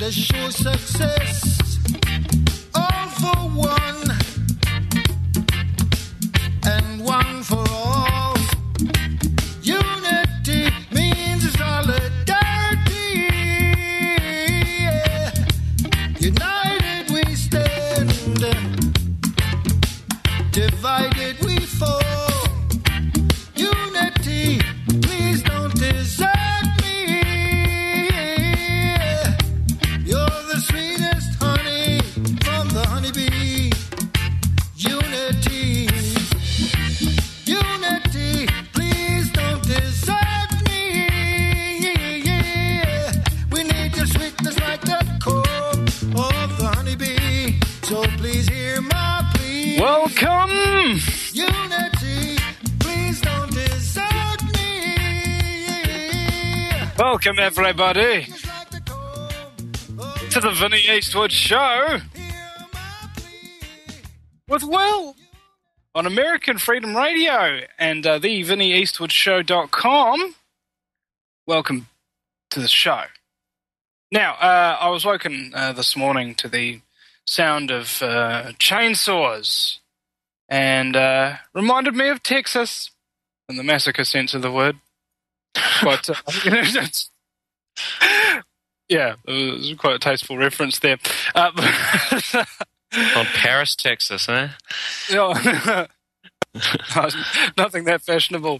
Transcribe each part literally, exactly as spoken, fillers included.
to show success. All for one, and one for all. Unity means solidarity. Yeah. United we stand, divided we fall. Unity, please don't desert me. You're the sweetest honey from the honeybee. Unity, unity, please don't desert me. We need your sweetness like the core of the honeybee. So please hear my plea. Welcome! Unity, please don't desert me. Welcome, everybody, Just like the core of to the Vinnie Eastwood Show hear my plea. with Will on American Freedom Radio and uh, the Vinnie Eastwood Show dot com. Welcome to the show. Now, uh, I was woken uh, this morning to the sound of uh, chainsaws and uh, reminded me of Texas in the massacre sense of the word. But, uh, it's, yeah, it was quite a tasteful reference there. Uh, On Paris, Texas, eh? Yeah. Nothing that fashionable.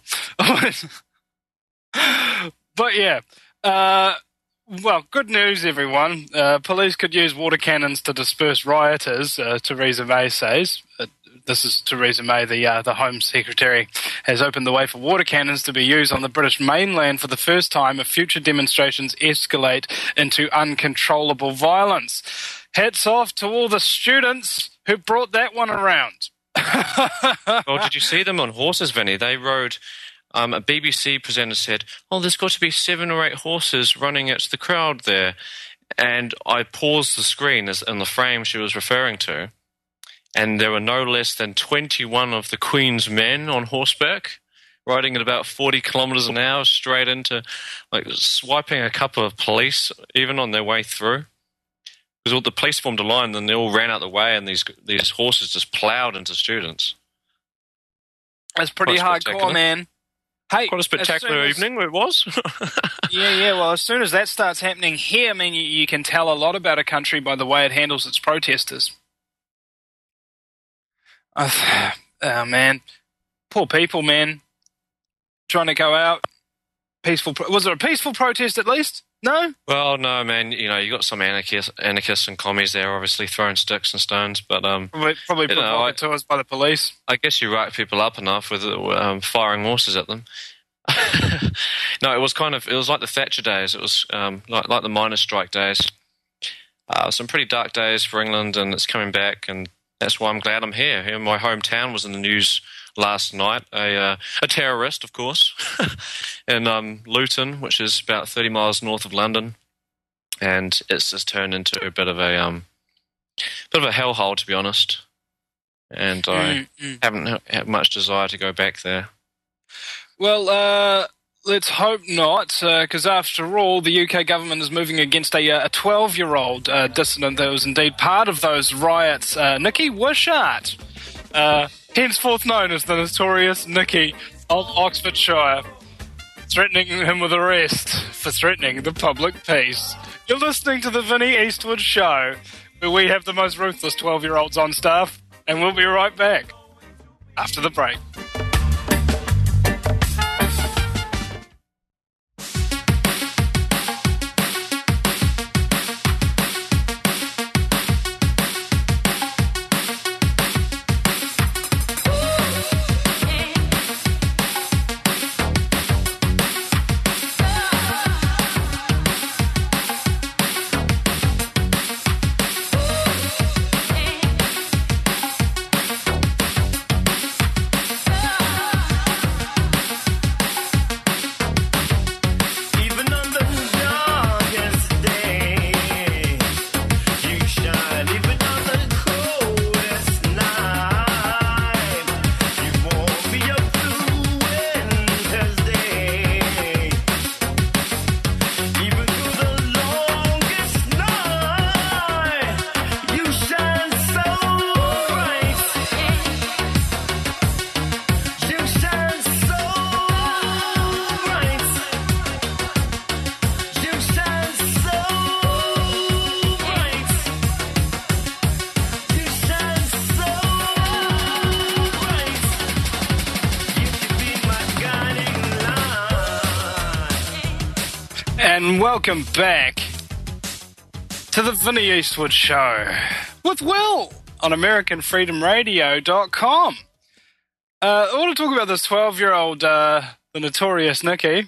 But yeah, uh, well, good news, everyone. Uh, police could use water cannons to disperse rioters, uh, Theresa May says. Uh, this is Theresa May, the uh, the Home Secretary, has opened the way for water cannons to be used on the British mainland for the first time if future demonstrations escalate into uncontrollable violence. Hats off to all the students who brought that one around. Well, did you see them on horses, Vinny? They rode. Um, a B B C presenter said, "Oh, there's got to be seven or eight horses running at the crowd there," and I paused the screen as in the frame she was referring to, and there were no less than twenty-one of the Queen's men on horseback, riding at about forty kilometres an hour straight into, like, swiping a couple of police even on their way through. Because all the police formed a line, then they all ran out the way, and these these horses just ploughed into students. That's pretty Quite hardcore, spectacular. man. Hey, Quite a spectacular as soon as- evening it was. Yeah, yeah. Well, as soon as that starts happening here, I mean, you, you can tell a lot about a country by the way it handles its protesters. Oh, oh man, poor people, man. Trying to go out, peaceful. Pro- was it a peaceful protest at least? No. Well, no, man. You know, you got some anarchists, anarchists and commies there, obviously throwing sticks and stones. But um, Probably, probably You know, I- provocateurs by the police. I guess you write people up enough with um, firing horses at them. No, it was kind of. It was like the Thatcher days. It was um, like like the miners' strike days. Uh, some pretty dark days for England, and it's coming back, and that's why I'm glad I'm here. Here, my hometown was in the news last night. A uh, a terrorist, of course, in um, Luton, which is about thirty miles north of London, and it's just turned into a bit of a um, bit of a hellhole, to be honest. And I Mm, mm. haven't had much desire to go back there. Well, uh, let's hope not, because after all, the U K government is moving against a a twelve-year-old uh, dissident that was indeed part of those riots, uh, Nicky Wishart, uh, henceforth known as the notorious Nicky of Oxfordshire, threatening him with arrest for threatening the public peace. You're listening to the Vinnie Eastwood Show, where we have the most ruthless twelve-year-olds on staff, and we'll be right back after the break. Oh And welcome back to the Vinnie Eastwood Show with Will on American Freedom Radio dot com. Uh, I want to talk about this twelve-year-old, uh, the notorious Nikki.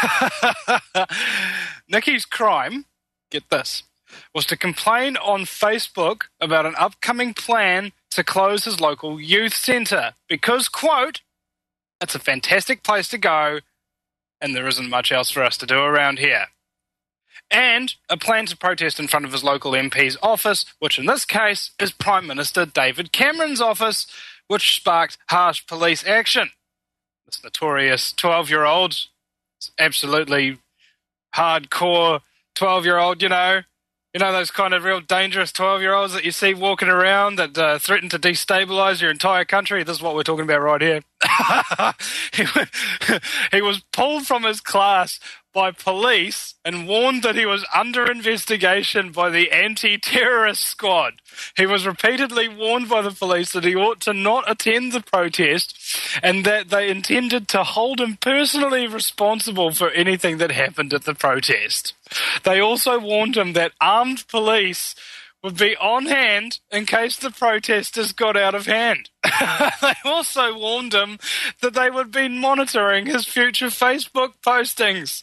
Nikki's crime, get this, was to complain on Facebook about an upcoming plan to close his local youth centre because, quote, it's a fantastic place to go and there isn't much else for us to do around here. And a plan to protest in front of his local M P's office, which in this case is Prime Minister David Cameron's office, which sparked harsh police action. This notorious twelve-year-old, absolutely hardcore twelve-year-old, you know, you know those kind of real dangerous twelve-year-olds that you see walking around that uh, threaten to destabilize your entire country. This is what we're talking about right here. he, he was pulled from his class by police and warned that he was under investigation by the anti-terrorist squad. He was repeatedly warned by the police that he ought to not attend the protest and that they intended to hold him personally responsible for anything that happened at the protest. They also warned him that armed police would be on hand in case the protesters got out of hand. They also warned him that they would be monitoring his future Facebook postings.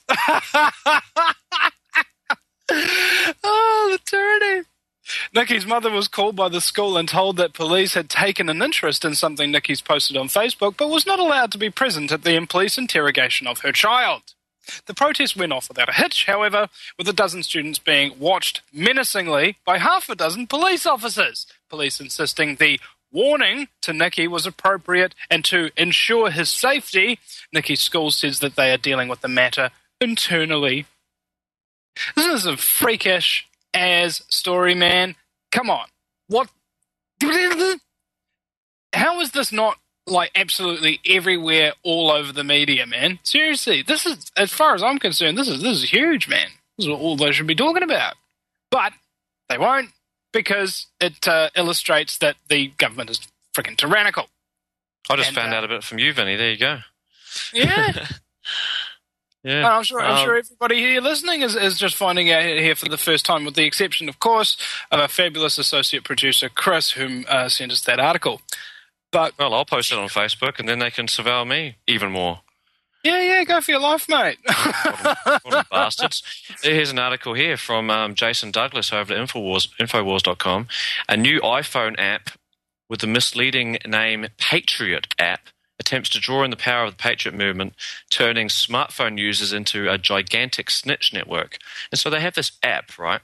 Oh, the tyranny. Nikki's mother was called by the school and told that police had taken an interest in something Nikki's posted on Facebook, but was not allowed to be present at the police interrogation of her child. The protest went off without a hitch, however, with a dozen students being watched menacingly by half a dozen police officers, police insisting the warning to Nikki was appropriate and to ensure his safety, Nikki's school says that they are dealing with the matter internally. This is a freakish as story, man. Come on. What? How is this not like absolutely everywhere, all over the media, man? Seriously, this is, as far as I'm concerned, this is this is huge, man. This is all they should be talking about. But they won't, because it uh, illustrates that the government is freaking tyrannical. I just and, found uh, out a bit from you, Vinny. There you go. Yeah. Yeah. Well, I'm sure. I'm um, sure everybody here listening is, is just finding out here for the first time, with the exception, of course, of our fabulous associate producer Chris, whom uh, sent us that article. But Well, I'll post it on Facebook, and then they can surveil me even more. yeah, yeah, go for your life, mate. What a, what a bastards. Here's an article here from um, Jason Douglas over at Infowars, Infowars dot com. A new iPhone app with the misleading name Patriot app attempts to draw in the power of the Patriot movement, turning smartphone users into a gigantic snitch network. And so they have this app, right,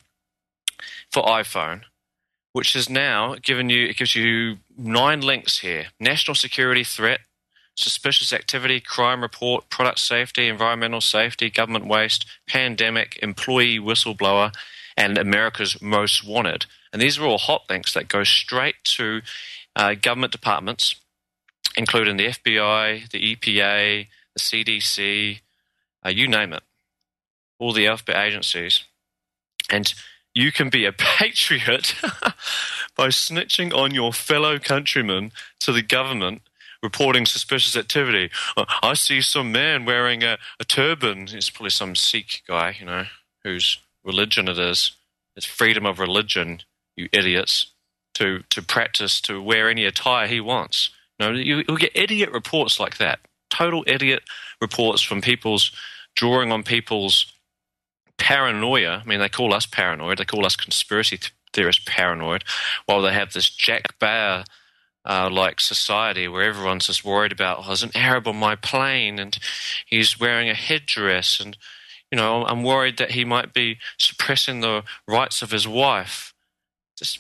for iPhone, which is now given you, it gives you nine links here: national security threat, suspicious activity, crime report, product safety, environmental safety, government waste, pandemic, employee whistleblower, and America's most wanted. And these are all hot links that go straight to uh, government departments, including the F B I, the E P A, the C D C, uh, you name it, all the alphabet agencies. And you can be a patriot by snitching on your fellow countrymen to the government, reporting suspicious activity. Uh, I see some man wearing a, a turban. It's probably some Sikh guy, you know, whose religion it is. It's freedom of religion, you idiots, to, to practice, to wear any attire he wants. You know, you, you'll get idiot reports like that. Total idiot reports from people's drawing on people's paranoia. I mean, they call us paranoid. They call us conspiracy theorists paranoid, while they have this Jack Bauer uh, like society where everyone's just worried about, oh, there's an Arab on my plane and he's wearing a headdress, and you know, I'm worried that he might be suppressing the rights of his wife. Just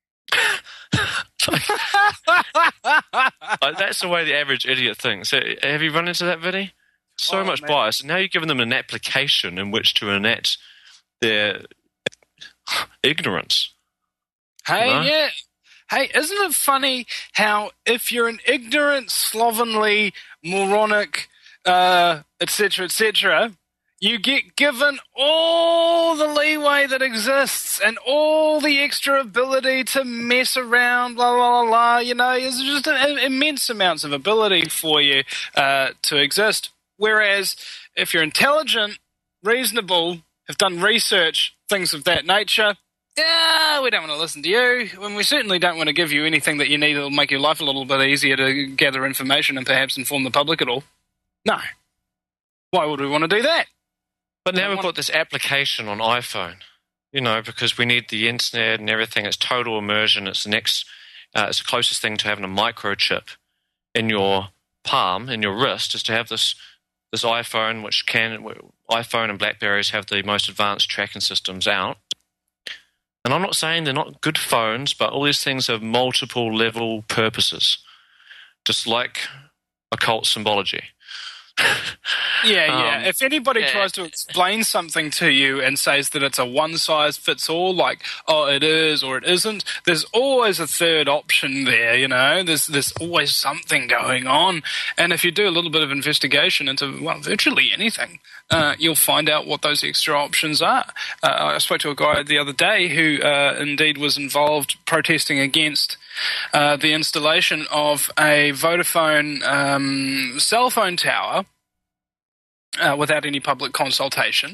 like, that's the way the average idiot thinks. Have you run into that, Vinny? So oh, much man. bias. And now you're giving them an application in which to enact their ignorance. Hey, you know? yeah. Hey, isn't it funny how if you're an ignorant, slovenly, moronic, uh, et cetera, et cetera, you get given all the leeway that exists and all the extra ability to mess around, blah, blah, blah, blah. You know, there's just an immense amounts of ability for you uh, to exist. Whereas if you're intelligent, reasonable, have done research, things of that nature. Yeah, we don't want to listen to you, and we certainly don't want to give you anything that you need that will make your life a little bit easier to gather information and perhaps inform the public at all. No. Why would we want to do that? But now we've got this application on iPhone, you know, because we need the internet and everything. It's total immersion. It's the next, uh, it's the closest thing to having a microchip in your palm, in your wrist, is to have this this iPhone, which can, iPhone and BlackBerries have the most advanced tracking systems out. And I'm not saying they're not good phones, but all these things have multiple level purposes, just like occult symbology. Yeah, yeah. Um, if anybody yeah. tries to explain something to you and says that it's a one-size-fits-all, like, oh, it is or it isn't, there's always a third option there, you know? There's there's always something going on. And if you do a little bit of investigation into, well, virtually anything, uh, you'll find out what those extra options are. Uh, I spoke to a guy the other day who uh, indeed was involved protesting against uh, the installation of a Vodafone um, cell phone tower Uh, without any public consultation,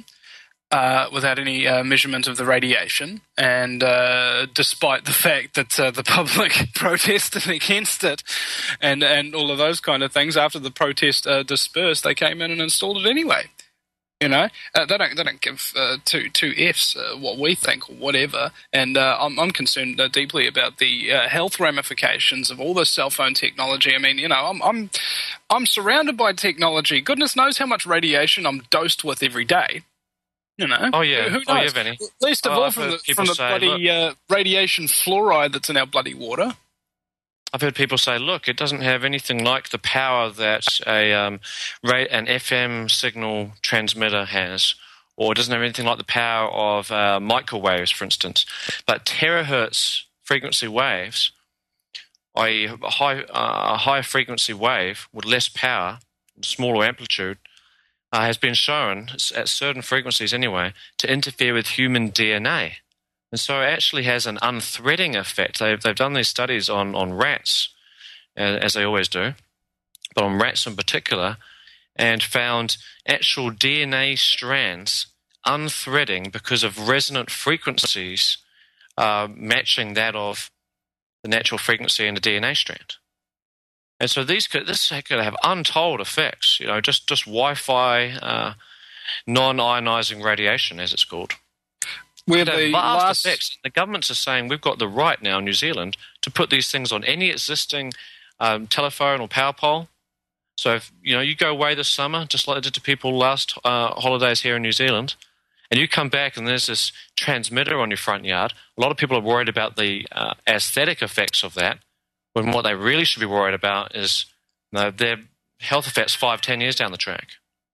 uh, without any uh, measurement of the radiation, and uh, despite the fact that uh, the public protested against it and, and all of those kind of things, after the protest uh, dispersed, they came in and installed it anyway. You know, uh, they don't they don't give uh, two two f's uh, what we think or whatever. And uh, I'm I'm concerned uh, deeply about the uh, health ramifications of all this cell phone technology. I mean, you know, I'm I'm I'm surrounded by technology. Goodness knows how much radiation I'm dosed with every day. You know. Oh yeah. Who knows? Oh yeah, Vinny. Least of Oh, all I've from heard the people from the say, bloody uh, radiation fluoride that's in our bloody water. I've heard people say, look, it doesn't have anything like the power that a um, ra- an F M signal transmitter has, or it doesn't have anything like the power of uh, microwaves, for instance. But terahertz frequency waves, that is a high, uh, a high frequency wave with less power, smaller amplitude, uh, has been shown, at certain frequencies anyway, to interfere with human D N A. And so it actually has an unthreading effect. They've, they've done these studies on, on rats, uh, as they always do, but on rats in particular, and found actual D N A strands unthreading because of resonant frequencies uh, matching that of the natural frequency in the D N A strand. And so these could, this could have untold effects, you know, just, just Wi-Fi, uh, non-ionizing radiation, as it's called. We're Could have the vast last... effects. The governments are saying we've got the right now in New Zealand to put these things on any existing um, telephone or power pole. So if you know you go away this summer, just like I did to people last uh, holidays here in New Zealand, and you come back and there's this transmitter on your front yard, a lot of people are worried about the uh, aesthetic effects of that, when what they really should be worried about is you know, their health effects five, ten years down the track.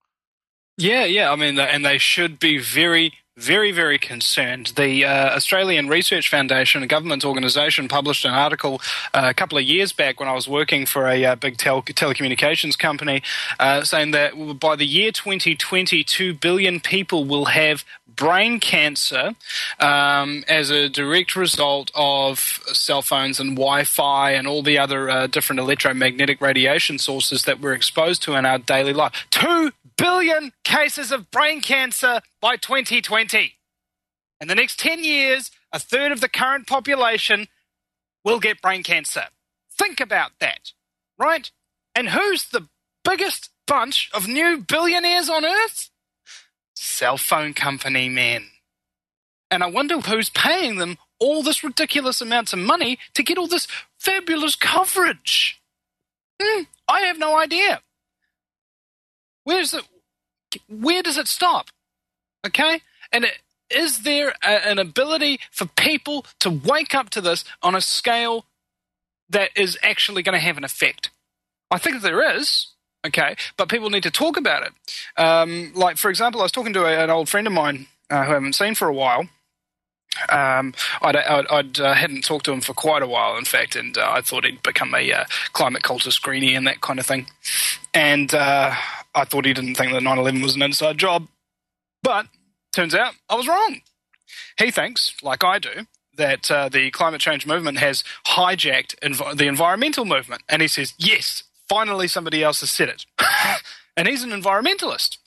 Yeah, yeah. I mean, and they should be very, very, very concerned. The uh, Australian Research Foundation, a government organisation, published an article uh, a couple of years back when I was working for a uh, big tel- telecommunications company, uh, saying that by the year twenty twenty, two billion people will have brain cancer um, as a direct result of cell phones and Wi-Fi and all the other uh, different electromagnetic radiation sources that we're exposed to in our daily life. Two billion cases of brain cancer by twenty twenty. In the next ten years, a third of the current population will get brain cancer. Think about that, right? And who's the biggest bunch of new billionaires on Earth? Cell phone company men. And I wonder who's paying them all this ridiculous amounts of money to get all this fabulous coverage. Hmm, I have no idea. Where's it? Where does it stop? Okay? And it, is there a, an ability for people to wake up to this on a scale that is actually going to have an effect? I think there is, okay, but people need to talk about it. Um, like, for example, I was talking to a, an old friend of mine uh, who I haven't seen for a while. Um, I'd, I'd, I'd uh, hadn't talked to him for quite a while, in fact, and uh, I thought he'd become a uh, climate culture screenie and that kind of thing. And uh, I thought he didn't think that nine eleven was an inside job. But turns out I was wrong. He thinks, like I do, that uh, the climate change movement has hijacked env- the environmental movement. And he says, yes, finally somebody else has said it. And he's an environmentalist.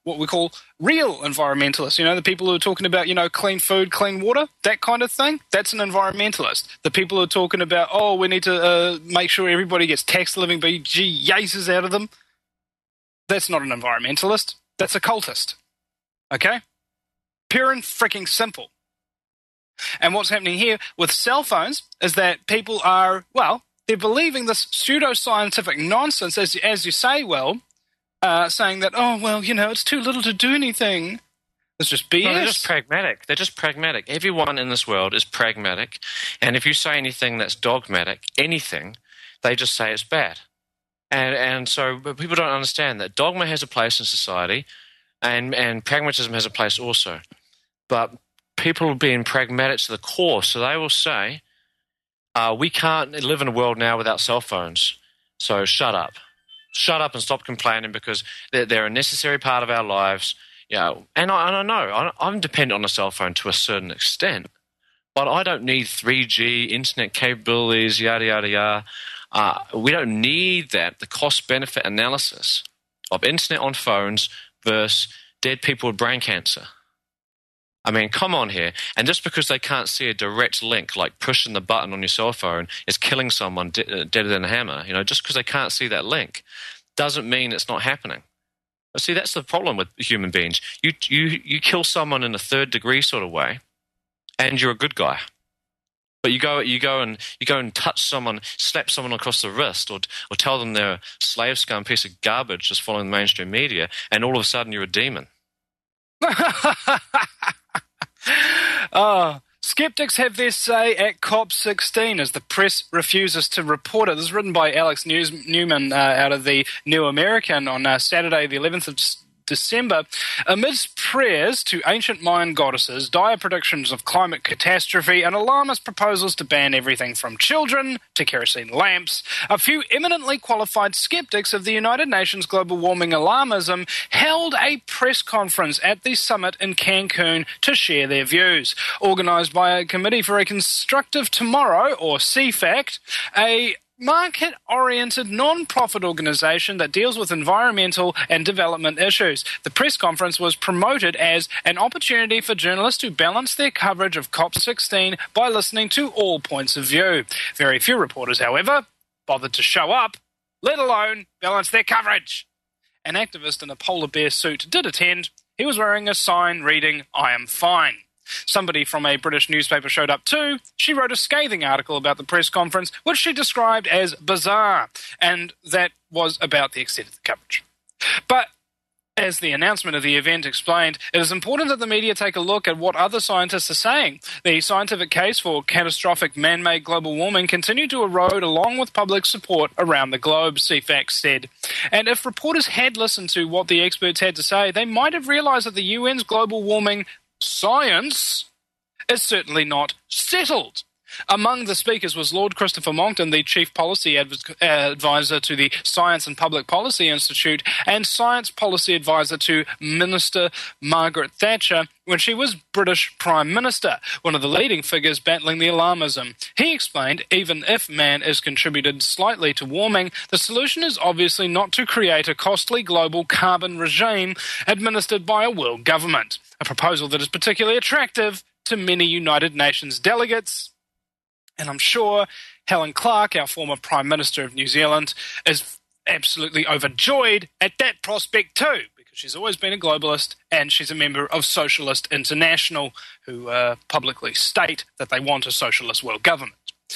what we call real environmentalists. You know, the people who are talking about, you know, clean food, clean water, that kind of thing. That's an environmentalist. The people who are talking about, oh, we need to uh, make sure everybody gets tax living bejesus out of them. That's not an environmentalist. That's a cultist. Okay? Pure and freaking simple. And what's happening here with cell phones is that people are, well, they're believing this pseudo-scientific nonsense, as, as you say, well, uh, saying that, oh, well, you know, it's too little to do anything. It's just B S. No, they're just pragmatic. They're just pragmatic. Everyone in this world is pragmatic. And if you say anything that's dogmatic, anything, they just say it's bad. And and so but people don't understand that dogma has a place in society and, and pragmatism has a place also. But people are being pragmatic to the core, so they will say, uh, we can't live in a world now without cell phones, so shut up. Shut up and stop complaining because they're, they're a necessary part of our lives. You know, and I, and I know, I'm dependent on a cell phone to a certain extent, but I don't need three G, internet capabilities, yada, yada, yada. Uh, we don't need that. The cost-benefit analysis of internet on phones versus dead people with brain cancer. I mean, come on here. And just because they can't see a direct link, like pushing the button on your cell phone is killing someone de- deader than a hammer, you know, just because they can't see that link doesn't mean it's not happening. But see, that's the problem with human beings. You, you, you kill someone in a third degree sort of way, and you're a good guy. But you go, you go and you go and touch someone, slap someone across the wrist, or or tell them they're a slave scum piece of garbage just following the mainstream media, and all of a sudden you're a demon. Oh, skeptics have their say at COP sixteen as the press refuses to report it. This is written by Alex News, Newman uh, out of the New American on uh, Saturday, the eleventh of December. Amidst prayers to ancient Mayan goddesses, dire predictions of climate catastrophe, and alarmist proposals to ban everything from children to kerosene lamps, a few eminently qualified skeptics of the United Nations global warming alarmism held a press conference at the summit in Cancun to share their views. Organised by a Committee for a Constructive Tomorrow, or C FACT, a market-oriented non-profit organisation that deals with environmental and development issues. The press conference was promoted as an opportunity for journalists to balance their coverage of COP sixteen by listening to all points of view. Very few reporters, however, bothered to show up, let alone balance their coverage. An activist in a polar bear suit did attend. He was wearing a sign reading, "I am fine." Somebody from a British newspaper showed up too. She wrote a scathing article about the press conference, which she described as bizarre, and that was about the extent of the coverage. But as the announcement of the event explained, it is important that the media take a look at what other scientists are saying. The scientific case for catastrophic man-made global warming continued to erode along with public support around the globe, C FACT said. And if reporters had listened to what the experts had to say, they might have realised that the U N's global warming science is certainly not settled. Among the speakers was Lord Christopher Monckton, the Chief Policy Adv- Advisor to the Science and Public Policy Institute and Science Policy Advisor to Minister Margaret Thatcher when she was British Prime Minister, one of the leading figures battling the alarmism. He explained, even if man has contributed slightly to warming, the solution is obviously not to create a costly global carbon regime administered by a world government, a proposal that is particularly attractive to many United Nations delegates. And I'm sure Helen Clark, our former Prime Minister of New Zealand, is absolutely overjoyed at that prospect too, because she's always been a globalist and she's a member of Socialist International, who uh, publicly state that they want a socialist world government.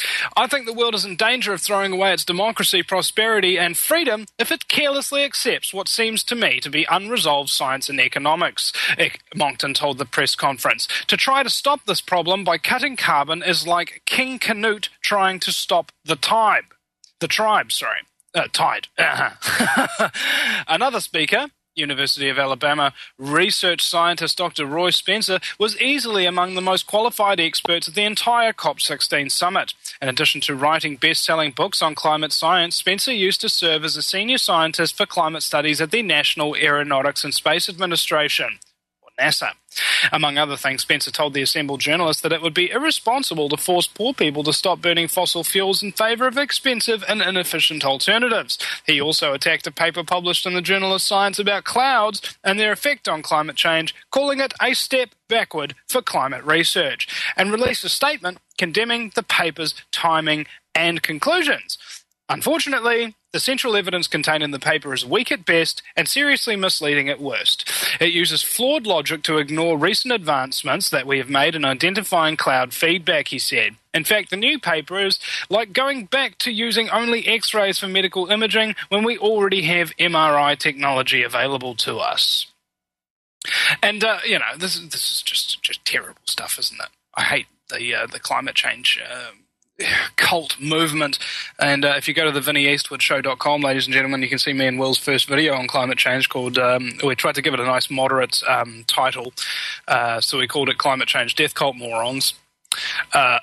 I think the world is in danger of throwing away its democracy, prosperity and freedom if it carelessly accepts what seems to me to be unresolved science and economics, Monckton told the press conference. To try to stop this problem by cutting carbon is like King Canute trying to stop the tide. The tribe, sorry. Uh, tide. Uh-huh. Another speaker, University of Alabama research scientist Doctor Roy Spencer, was easily among the most qualified experts at the entire COP sixteen summit. In addition to writing best-selling books on climate science, Spencer used to serve as a senior scientist for climate studies at the National Aeronautics and Space Administration, or NASA. Among other things, Spencer told the assembled journalists that it would be irresponsible to force poor people to stop burning fossil fuels in favour of expensive and inefficient alternatives. He also attacked a paper published in the journal of Science about clouds and their effect on climate change, calling it a step backward for climate research, and released a statement condemning the paper's timing and conclusions. Unfortunately, the central evidence contained in the paper is weak at best and seriously misleading at worst. It uses flawed logic to ignore recent advancements that we have made in identifying cloud feedback, he said. In fact, the new paper is like going back to using only X-rays for medical imaging when we already have M R I technology available to us. And, uh, you know, this, this is just, just terrible stuff, isn't it? I hate the, uh, the climate change uh, cult movement. And uh, if you go to the vinnie eastwood show dot com, ladies and gentlemen, you can see me and Will's first video on climate change called, um, we tried to give it a nice moderate um, title, uh, so we called it Climate Change Death Cult Morons, uh,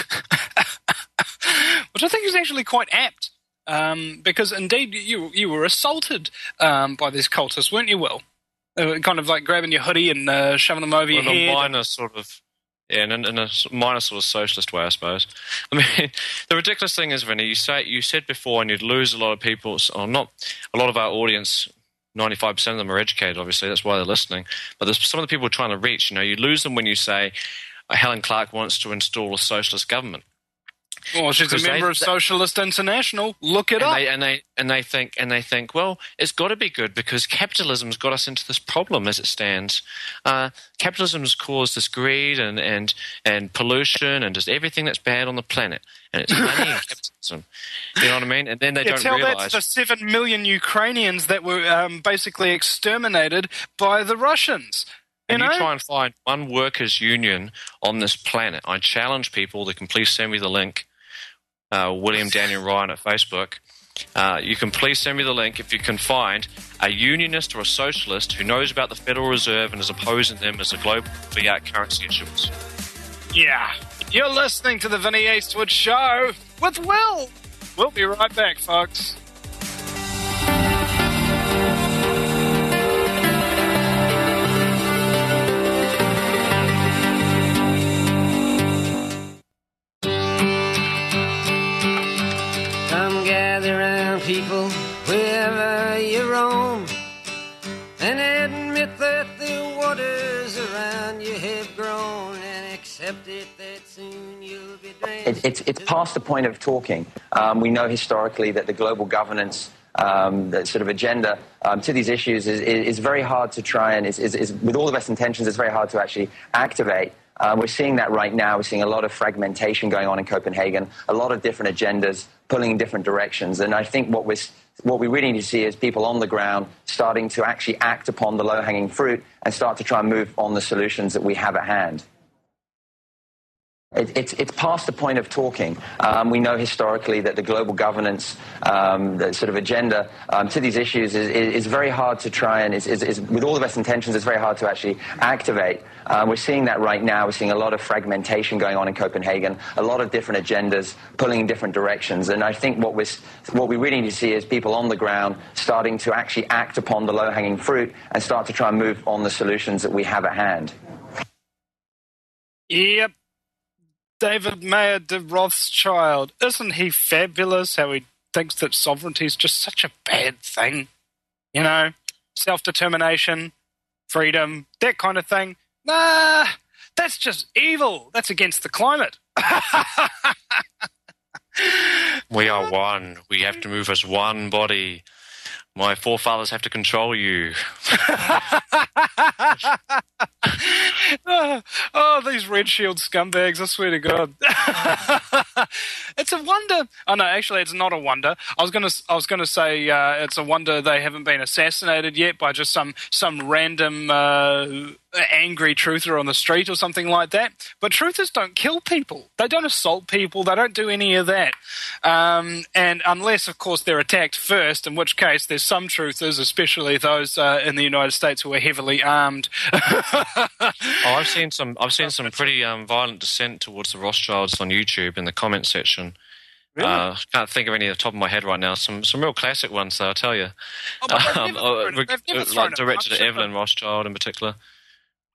which I think is actually quite apt, um, because indeed you you were assaulted um, by these cultists, weren't you, Will? Uh, kind of like grabbing your hoodie and uh, shoving them over well, your head. In a minor sort of, yeah, in, in a minor sort of socialist way, I suppose. I mean, the ridiculous thing is, Vinny, you say you said before, and you'd lose a lot of people, or not a lot of our audience. ninety-five percent of them are educated, obviously. That's why they're listening. But there's some of the people we're trying to reach. You know, you lose them when you say Helen Clark wants to install a socialist government. Well, she's a member they, of Socialist International. Look it and up. They, and they and they think and they think, well, it's got to be good because capitalism's got us into this problem as it stands. Uh, capitalism's caused this greed and, and and pollution and just everything that's bad on the planet. And it's money and capitalism. You know what I mean? And then they yeah, don't tell realize that's the seven million Ukrainians that were um, basically exterminated by the Russians. You and know? you try and find one workers' union on this planet. I challenge people. They can please send me the link. Uh, William Daniel Ryan at Facebook. Uh, you can please send me the link if you can find a unionist or a socialist who knows about the Federal Reserve and is opposing them as a global fiat currency issuance. Yeah. You're listening to the Vinnie Eastwood Show with Will. We'll be right back, folks. People, wherever you roam, and admit that the waters around you have grown, and accept it that soon you'll be drained. It, it's, it's past the point of talking. Um, we know historically that the global governance um, the sort of agenda um, to these issues is, is, is very hard to try and, is, is, is, with all the best intentions, it's very hard to actually activate. Um, we're seeing that right now. We're seeing a lot of fragmentation going on in Copenhagen, a lot of different agendas pulling in different directions. And I think what, we're, what we really need to see is people on the ground starting to actually act upon the low-hanging fruit and start to try and move on the solutions that we have at hand. It, it's, it's past the point of talking. Um, we know historically that the global governance, um, the sort of agenda um, to these issues is, is, is very hard to try and, is, is, is, with all the best intentions, it's very hard to actually activate. Um, we're seeing that right now. We're seeing a lot of fragmentation going on in Copenhagen, a lot of different agendas pulling in different directions. And I think what, we're, what we really need to see is people on the ground starting to actually act upon the low-hanging fruit and start to try and move on the solutions that we have at hand. Yep. David Mayer de Rothschild. Isn't he fabulous how he thinks that sovereignty is just such a bad thing? You know, self-determination, freedom, that kind of thing. Nah, that's just evil. That's against the climate. We are one. We have to move as one body. My forefathers have to control you. oh, oh, these Red Shield scumbags, I swear to God. It's a wonder. Oh, no, actually, it's not a wonder. I was going to I was gonna say uh, it's a wonder they haven't been assassinated yet by just some, some random uh, angry truther on the street or something like that. But truthers don't kill people. They don't assault people. They don't do any of that. Um, and unless, of course, they're attacked first, in which case there's some truthers, especially those uh, in the United States who are heavily armed. oh, I've seen some. I've seen some pretty um, violent dissent towards the Rothschilds on YouTube in the comment section. Really? Uh, I can't think of any at the top of my head right now. Some some real classic ones, though, I tell you. Oh, but they've um, never thrown, uh, they've never like thrown directed at a Evelyn Rothschild in particular.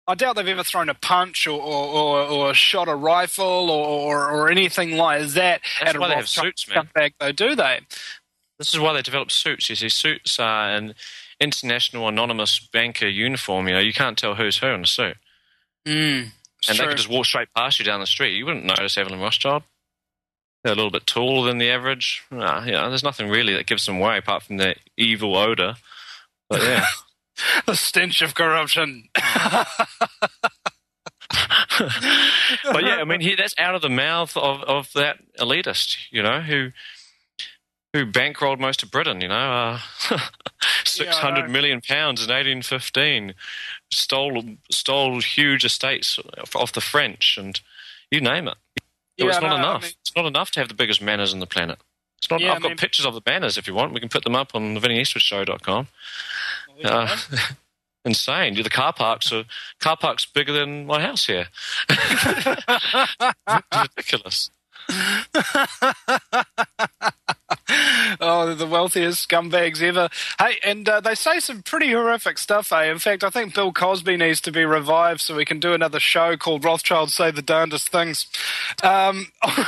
I doubt they've ever thrown a punch or or, or, or shot a rifle or, or, or anything like that. That's at a why they have Rothschild suits, man. scumbag, though, do they? This is why they develop suits. You see, suits are an international anonymous banker uniform. You know, you can't tell who's who in a suit. Mm, and true. they could just walk straight past you down the street. You wouldn't notice Evelyn Rothschild. They're a little bit taller than the average. Nah, you know, there's nothing really that gives them away apart from their evil odor. But yeah. The stench of corruption. But yeah, I mean, he, that's out of the mouth of, of that elitist, you know, who who bankrolled most of Britain, you know, uh, six hundred yeah, million pounds in eighteen fifteen, stole stole huge estates off the French, and you name it. So yeah, it's not no, enough. I mean, it's not enough to have the biggest manners on the planet. It's not. Yeah, I've got I mean, pictures of the banners if you want. We can put them up on the Vinny Eastwood Show dot com. Uh, insane. The car parks are car parks bigger than my house here. Ridiculous. Oh, they're the wealthiest scumbags ever. Hey, and uh, they say some pretty horrific stuff, eh? In fact, I think Bill Cosby needs to be revived so we can do another show called Rothschild Say the Darndest Things. Um,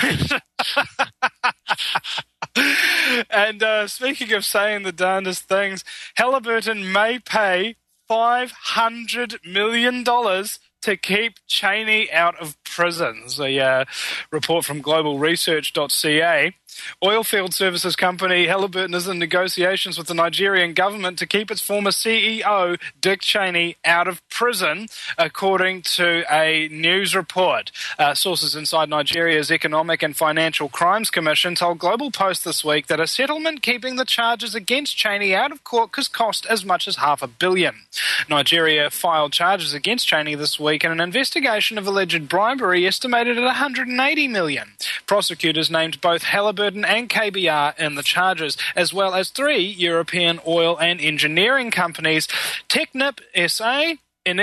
and uh, speaking of saying the darndest things, Halliburton may pay five hundred million dollars to keep Cheney out of prison. A uh, report from global research dot c a. Oilfield services company Halliburton is in negotiations with the Nigerian government to keep its former C E O, Dick Cheney, out of prison, according to a news report. Uh, sources inside Nigeria's Economic and Financial Crimes Commission told Global Post this week that a settlement keeping the charges against Cheney out of court could cost as much as half a billion. Nigeria filed charges against Cheney this week in an investigation of alleged bribery estimated at one hundred eighty million dollars. Prosecutors named both Halliburton and K B R in the charges, as well as three European oil and engineering companies, Technip S A,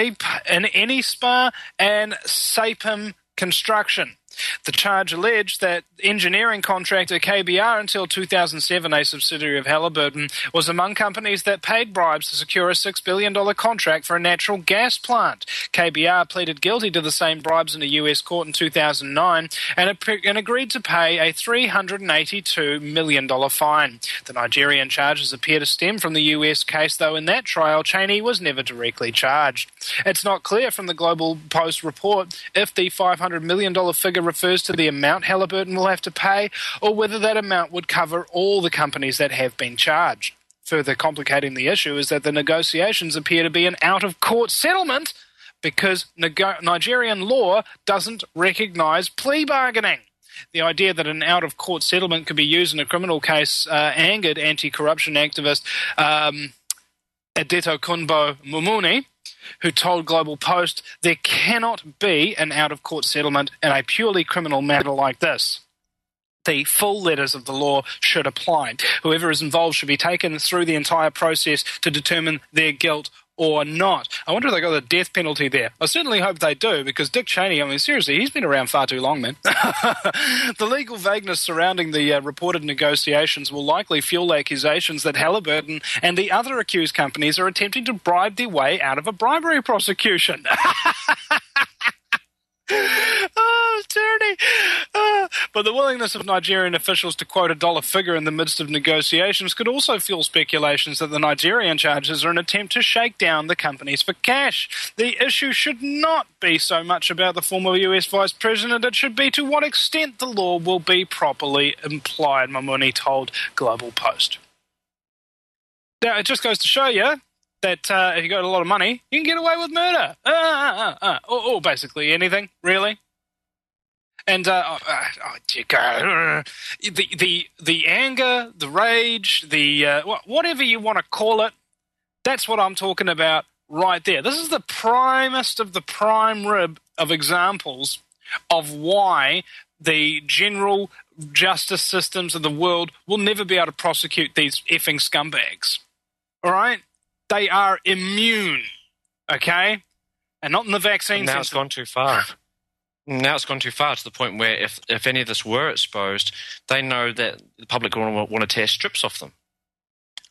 Enispa, and Sapim Construction. The charge alleged that engineering contractor K B R, until two thousand seven a subsidiary of Halliburton, was among companies that paid bribes to secure a six billion dollars contract for a natural gas plant. K B R pleaded guilty to the same bribes in a U S court in two thousand nine and, and agreed to pay a three hundred eighty-two million dollars fine. The Nigerian charges appear to stem from the U S case, though in that trial Cheney was never directly charged. It's not clear from the Global Post report if the five hundred million dollars figure refers to the amount Halliburton will have to pay, or whether that amount would cover all the companies that have been charged. Further complicating the issue is that the negotiations appear to be an out-of-court settlement because nego- Nigerian law doesn't recognise plea bargaining. The idea that an out-of-court settlement could be used in a criminal case uh, angered anti-corruption activist um, Adetokunbo Mumuni, who told Global Post there cannot be an out-of-court settlement in a purely criminal matter like this. The full letters of the law should apply. Whoever is involved should be taken through the entire process to determine their guilt or not. I wonder if they got the death penalty there. I certainly hope they do, because Dick Cheney, I mean, seriously, he's been around far too long, man. The legal vagueness surrounding the uh, reported negotiations will likely fuel accusations that Halliburton and the other accused companies are attempting to bribe their way out of a bribery prosecution. Oh, tyranny. Uh, but the willingness of Nigerian officials to quote a dollar figure in the midst of negotiations could also fuel speculations that the Nigerian charges are an attempt to shake down the companies for cash. The issue should not be so much about the former U S Vice President, it should be to what extent the law will be properly applied, Mamuni told Global Post. Now, it just goes to show you that uh, if you got a lot of money, you can get away with murder. Uh, uh, uh, uh, or, or basically anything, really. And uh, uh, oh, dear God, the the the anger, the rage, the uh, whatever you want to call it, that's what I'm talking about right there. This is the primest of the prime rib of examples of why the general justice systems of the world will never be able to prosecute these effing scumbags. All right? They are immune, okay? And not in the vaccine Now sense. it's gone too far. Now it's gone too far to the point where if, if any of this were exposed, they know that the public will want to tear strips off them.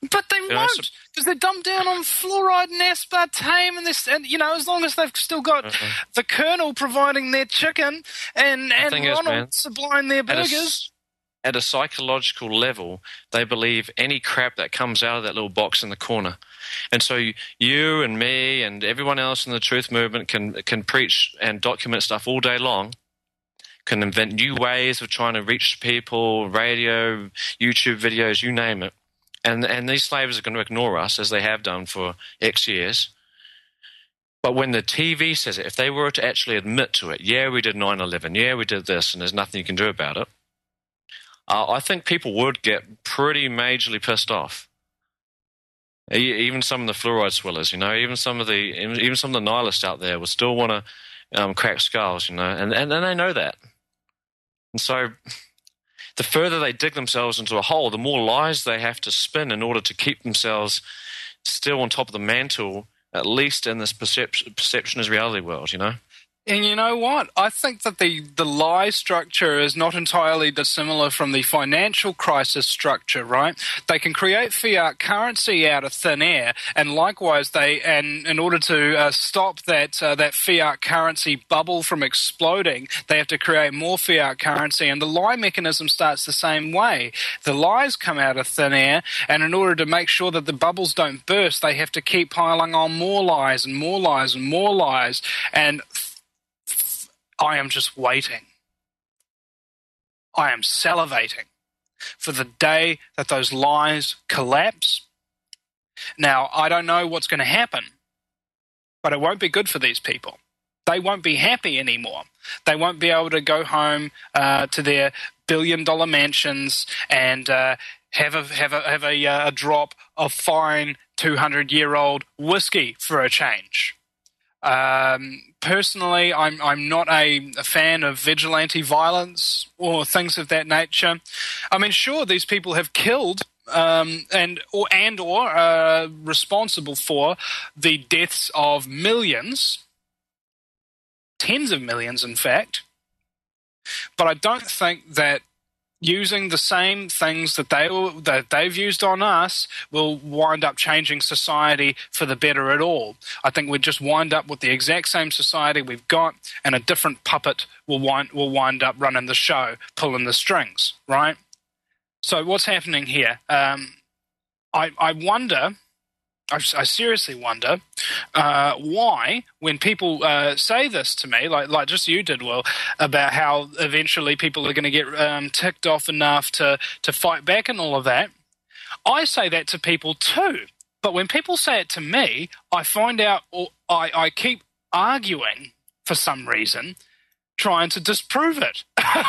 But they know, won't, so- because they're dumbed down on fluoride and aspartame, and this, and you know, as long as they've still got Uh-huh. the Colonel providing their chicken and and thing is, Ronald man, supplying their At a, burgers. s- at a psychological level, they believe any crap that comes out of that little box in the corner. And so you, you and me and everyone else in the truth movement can can preach and document stuff all day long, can invent new ways of trying to reach people, radio, YouTube videos, you name it. And and these slavers are going to ignore us, as they have done for X years. But when the T V says it, if they were to actually admit to it, yeah, we did nine eleven, yeah, we did this, and there's nothing you can do about it, uh, I think people would get pretty majorly pissed off. E- Even some of the fluoride swillers, you know, even some of the even some of the nihilists out there will still want to um, crack skulls, you know, and, and and they know that. And so, the further they dig themselves into a hole, the more lies they have to spin in order to keep themselves still on top of the mantle, at least in this perception, perception is reality world, you know? And you know what? I think that the, the lie structure is not entirely dissimilar from the financial crisis structure, right? They can create fiat currency out of thin air, and likewise, they and in order to uh, stop that uh, that fiat currency bubble from exploding, they have to create more fiat currency. And the lie mechanism starts the same way. The lies come out of thin air, and in order to make sure that the bubbles don't burst, they have to keep piling on more lies and more lies and more lies. And I am just waiting. I am salivating for the day that those lies collapse. Now, I don't know what's going to happen, but it won't be good for these people. They won't be happy anymore. They won't be able to go home uh, to their billion-dollar mansions and uh, have a have a have a, uh, a drop of fine two hundred year old whiskey for a change. Um, personally, I'm I'm not a, a fan of vigilante violence or things of that nature. I mean, sure, these people have killed um, and or and or uh, responsible for the deaths of millions, tens of millions, in fact. But I don't think that using the same things that they will, that they've used on us will wind up changing society for the better at all. I think we'd just wind up with the exact same society we've got, and a different puppet will wind will wind up running the show, pulling the strings, right? So what's happening here? Um, I I wonder. I, I seriously wonder uh, why, when people uh, say this to me, like like just you did, Will, about how eventually people are going to get um, ticked off enough to, to fight back and all of that, I say that to people too. But when people say it to me, I find out, or I, I keep arguing for some reason, trying to disprove it.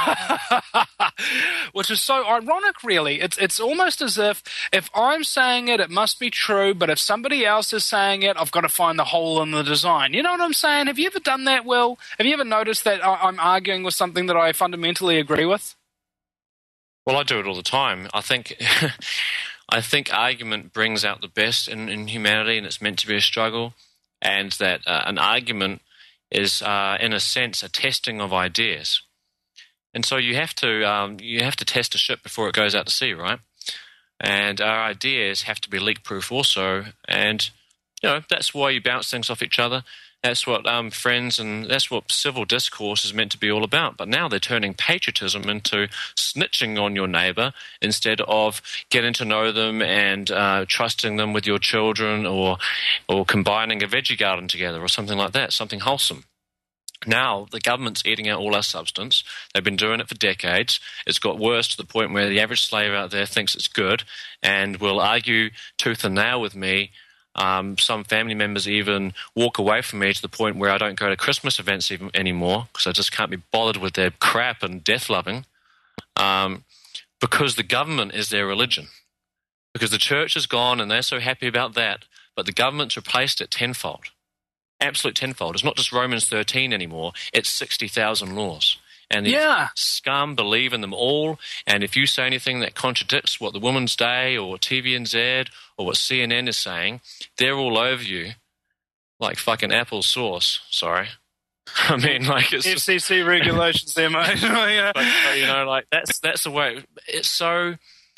Which is so ironic, really. It's it's almost as if if I'm saying it, it must be true, but if somebody else is saying it, I've got to find the hole in the design. You know what I'm saying? Have you ever done that, Will? Have you ever noticed that I'm arguing with something that I fundamentally agree with? Well, I do it all the time. I think I think argument brings out the best in, in humanity, and it's meant to be a struggle, and that uh, an argument is, uh, in a sense, a testing of ideas. And so you have to um, you have to test a ship before it goes out to sea, right? And our ideas have to be leak-proof also. And you know that's why you bounce things off each other. That's what um, friends and that's what civil discourse is meant to be all about. But now they're turning patriotism into snitching on your neighbor instead of getting to know them and uh, trusting them with your children, or or combining a veggie garden together or something like that, something wholesome. Now the government's eating out all our substance. They've been doing it for decades. It's got worse to the point where the average slave out there thinks it's good and will argue tooth and nail with me. Um, some family members even walk away from me to the point where I don't go to Christmas events even anymore because I just can't be bothered with their crap and death-loving, um, because the government is their religion. Because the church is gone and they're so happy about that, but the government's replaced it tenfold. Absolute tenfold. It's not just Romans thirteen anymore. It's sixty thousand laws. And the Yeah. scum believe in them all. And if you say anything that contradicts what the Women's Day or T V N Z or what C N N is saying, they're all over you like fucking apple sauce. Sorry. I mean, like it's F just, C C regulations there, mate. Oh, yeah. but, but, you know, like that's that's the way. It's so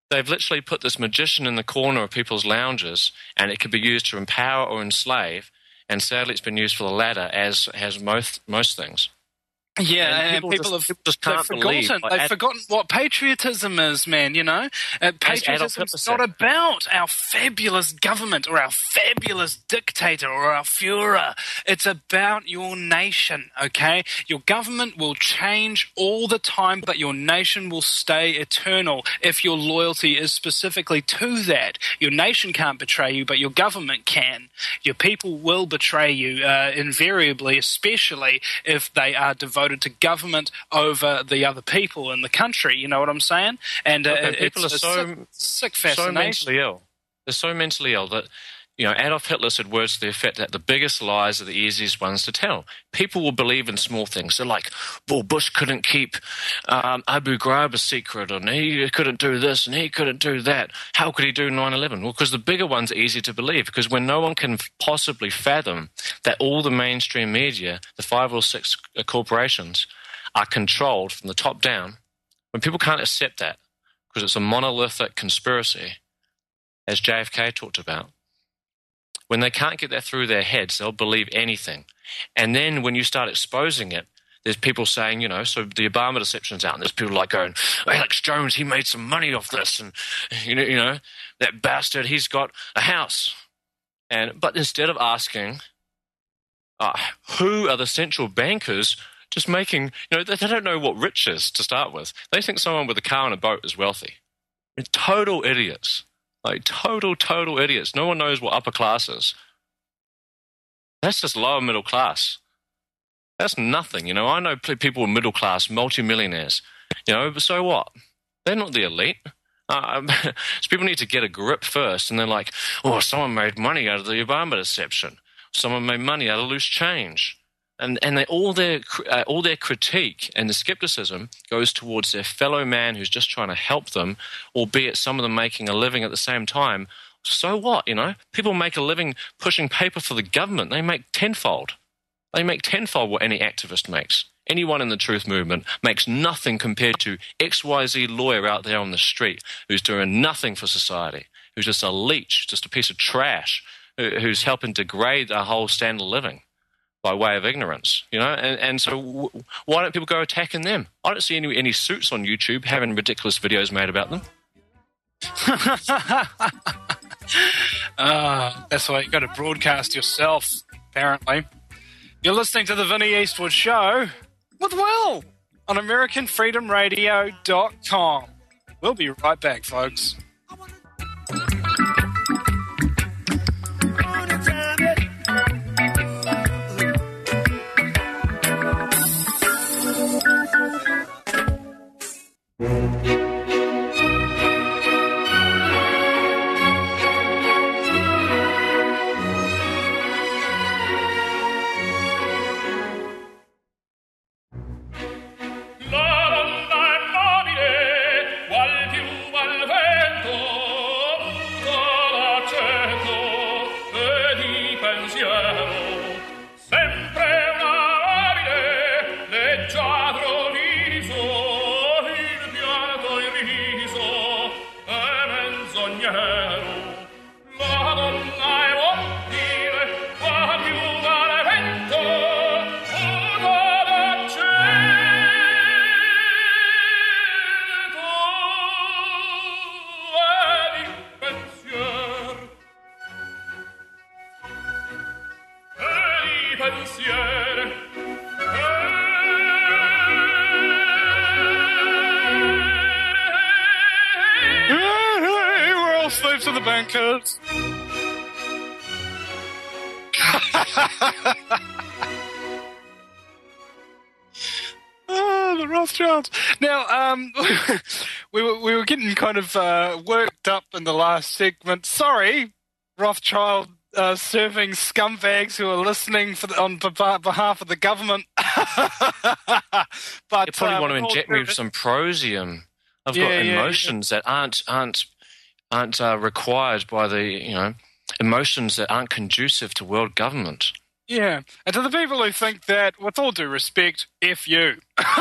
They've literally put this magician in the corner of people's lounges, and it could be used to empower or enslave. And sadly, it's been used for the latter, as has most most things. Yeah, and and people, people, just, have people just can't they've believe. forgotten. Like, they've Ad- forgotten what patriotism is, man. You know, uh, patriotism is not about our fabulous government or our fabulous dictator or our Führer. It's about your nation. Okay, your government will change all the time, but your nation will stay eternal if your loyalty is specifically to that. Your nation can't betray you, but your government can. Your people will betray you uh, invariably, especially if they are devoted to government over the other people in the country. You know what I'm saying? And uh, okay, people it's are so sick, sick fascination. so mentally ill. They're so mentally ill that, you know, Adolf Hitler said words to the effect that the biggest lies are the easiest ones to tell. People will believe in small things. They're like, well, Bush couldn't keep um, Abu Ghraib a secret, and he couldn't do this, and he couldn't do that. How could he do nine eleven? Well, because the bigger ones are easy to believe, because when no one can possibly fathom that all the mainstream media, the five or six corporations, are controlled from the top down, when people can't accept that, because it's a monolithic conspiracy, as J F K talked about, when they can't get that through their heads, they'll believe anything. And then when you start exposing it, there's people saying, you know, so the Obama deception's out, and there's people like going, Alex Jones, he made some money off this, and, you know, you know that bastard, he's got a house. And But instead of asking, uh, who are the central bankers just making, you know, they, they don't know what rich is to start with. They think someone with a car and a boat is wealthy. They're total idiots. Like, total, total idiots. No one knows what upper class is. That's just lower middle class. That's nothing, you know. I know people in middle class, multimillionaires, you know, but so what? They're not the elite. Uh, so people need to get a grip first, and they're like, oh, someone made money out of the Obama deception. Someone made money out of loose change. And and they, all their uh, all their critique and the skepticism goes towards their fellow man who's just trying to help them, albeit some of them making a living at the same time. So what, you know? People make a living pushing paper for the government. They make tenfold. They make tenfold what any activist makes. Anyone in the truth movement makes nothing compared to X Y Z lawyer out there on the street who's doing nothing for society, who's just a leech, just a piece of trash, who's helping degrade our whole standard of living by way of ignorance, you know, and, and so w- why don't people go attacking them? I don't see any any suits on YouTube having ridiculous videos made about them. uh, that's why you got to broadcast yourself, apparently. You're listening to the Vinnie Eastwood Show with Will on American Freedom Radio dot com. We'll be right back, folks. To the bankers. Oh, the Rothschilds. Now, um, we were we were getting kind of uh, worked up in the last segment. Sorry, Rothschild uh, serving scumbags who are listening for the, on behalf of the government. But you probably uh, want to inject me with some prosium. I've yeah, got yeah, emotions yeah. that aren't aren't. aren't uh, required by the, you know, emotions that aren't conducive to world government. Yeah, and to the people who think that, with all due respect, F you.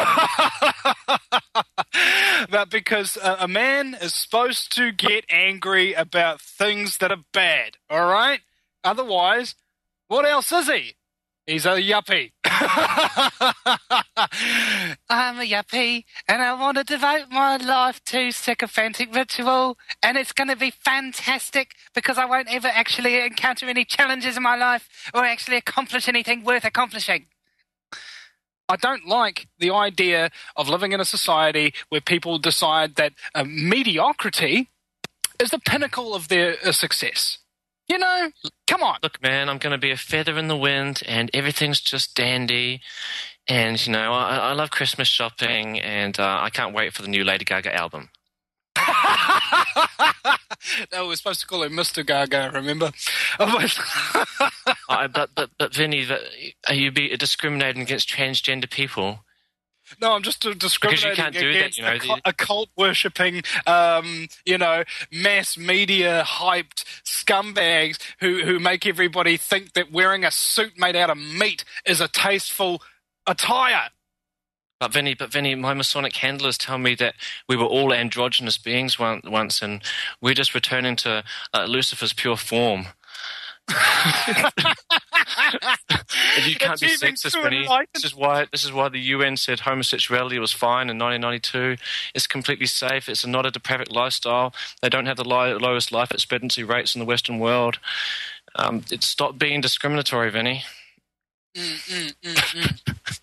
That because a, a man is supposed to get angry about things that are bad, all right? Otherwise, what else is he? He's a yuppie. I'm a yuppie, and I want to devote my life to sycophantic ritual, and it's going to be fantastic because I won't ever actually encounter any challenges in my life or actually accomplish anything worth accomplishing. I don't like the idea of living in a society where people decide that uh, mediocrity is the pinnacle of their uh, success. You know, come on. Look, man, I'm going to be a feather in the wind and everything's just dandy. And, you know, I, I love Christmas shopping and uh, I can't wait for the new Lady Gaga album. No, we're supposed to call him Mister Gaga, remember? uh, but, but, but, Vinny, are you be discriminating against transgender people? No, I'm just discriminating you can't do against that, you know, a, a cult-worshipping, um, you know, mass media-hyped scumbags who, who make everybody think that wearing a suit made out of meat is a tasteful attire. But Vinny, but Vinny, my Masonic handlers tell me that we were all androgynous beings one, once, and we're just returning to uh, Lucifer's pure form. If you can't be sexist, Vinny, this is why this is why the U N said homosexuality was fine in nineteen ninety-two. It's completely safe. It's not a depraved lifestyle. They don't have the li- lowest life expectancy rates in the Western world. Um, it stopped being discriminatory, Vinny. Mm, mm, mm, mm.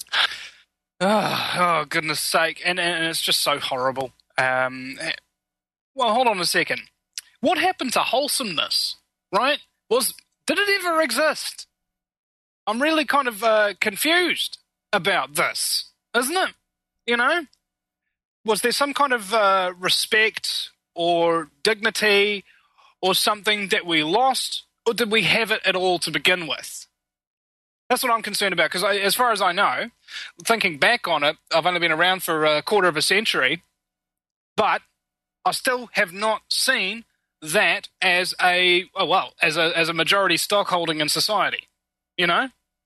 oh, oh, goodness sake. And, and it's just so horrible. Um, well, hold on a second. What happened to wholesomeness, right? Was Did it ever exist? I'm really kind of uh, confused about this, isn't it? You know? Was there some kind of uh, respect or dignity or something that we lost, or did we have it at all to begin with? That's what I'm concerned about, because as far as I know, thinking back on it, I've only been around for a quarter of a century, but I still have not seen that as a oh, well as a as a majority stockholding in society. You know,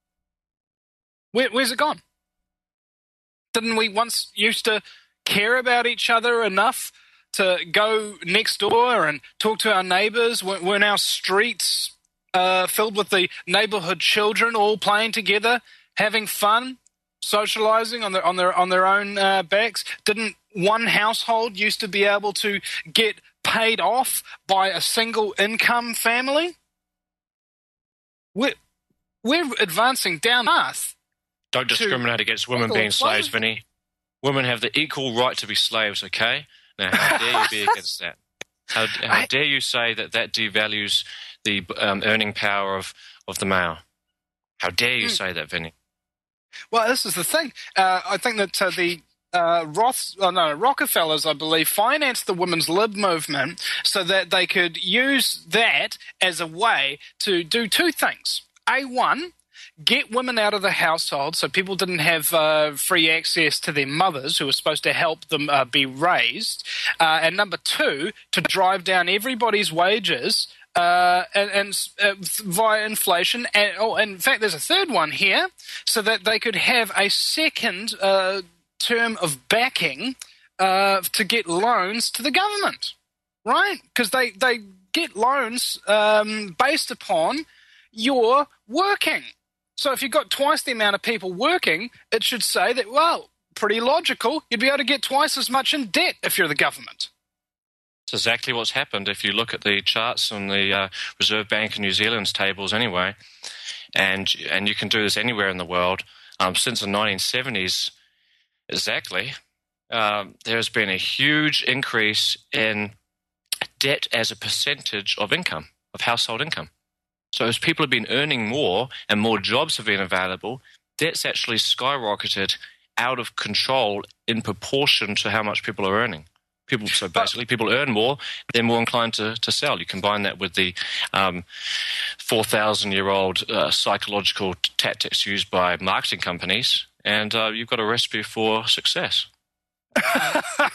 Where, where's it gone? Didn't we once used to care about each other enough to go next door and talk to our neighbours? Weren't our streets uh, filled with the neighbourhood children all playing together, having fun, socialising on their on their on their own uh, backs? Didn't one household used to be able to get paid off by a single income family? We're, we're advancing down path. Don't discriminate against women being slaves, Vinny. Women have the equal right to be slaves, okay? Now, how dare you be against that? How, how I, dare you say that that devalues the um, earning power of, of the male? How dare you mm. say that, Vinny? Well, this is the thing. Uh, I think that uh, the Uh, Roth, oh no, Rockefellers, I believe, financed the women's lib movement so that they could use that as a way to do two things. A, one, get women out of the household so people didn't have uh, free access to their mothers who were supposed to help them uh, be raised. Uh, and number two, to drive down everybody's wages Uh, and, and uh, via inflation. And, oh, in fact, there's a third one here, so that they could have a second uh, term of backing uh, to get loans to the government, right? Because they, they get loans um, based upon your working. So if you've got twice the amount of people working, it should say that, well, pretty logical, you'd be able to get twice as much in debt if you're the government. It's exactly what's happened if you look at the charts on the uh, Reserve Bank of New Zealand's tables anyway, and and you can do this anywhere in the world. Um, since the nineteen seventies, exactly, um, there has been a huge increase in debt as a percentage of income, of household income. So as people have been earning more and more jobs have been available, debt's actually skyrocketed out of control in proportion to how much people are earning. People, so basically, people earn more; they're more inclined to, to sell. You combine that with the um, four thousand year old uh, psychological t- tactics used by marketing companies, and uh, you've got a recipe for success.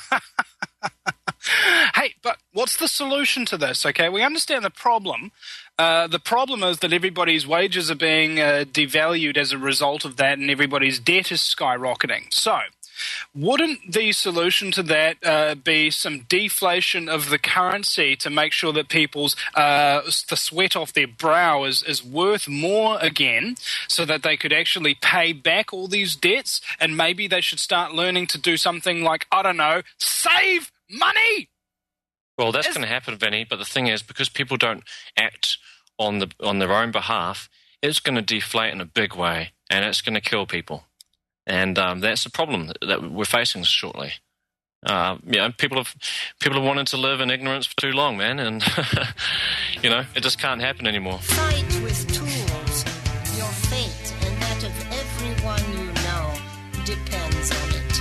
Hey, but what's the solution to this? Okay, we understand the problem Uh, the problem is that everybody's wages are being uh, devalued as a result of that, and everybody's debt is skyrocketing. So, wouldn't the solution to that uh, be some deflation of the currency to make sure that people's uh, the sweat off their brow is, is worth more again, so that they could actually pay back all these debts, and maybe they should start learning to do something like, I don't know, save money? Well, that's going to happen, Vinny, but the thing is, because people don't act on the on their own behalf, it's going to deflate in a big way, and it's going to kill people. And um, that's the problem that, that we're facing shortly. Uh, yeah, people have people have wanted to live in ignorance for too long, man, and you know it just can't happen anymore. Fight with tools. Your fate and that of everyone you know depends on it.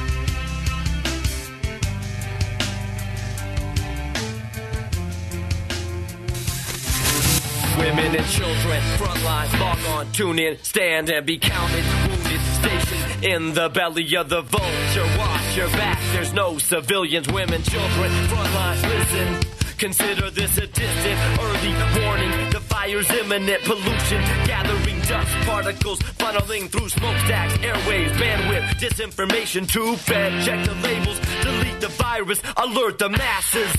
Women and children, front lines, log on, tune in, stand and be counted. Wounded, stationed in the belly of the vulture. Watch your back, there's no civilians, women, children, front lines, listen. Consider this a distant, early warning. The fire's imminent, pollution, gathering dust particles, funneling through smokestacks, airwaves, bandwidth, disinformation, tube fed. Check the labels, delete the virus, alert the masses.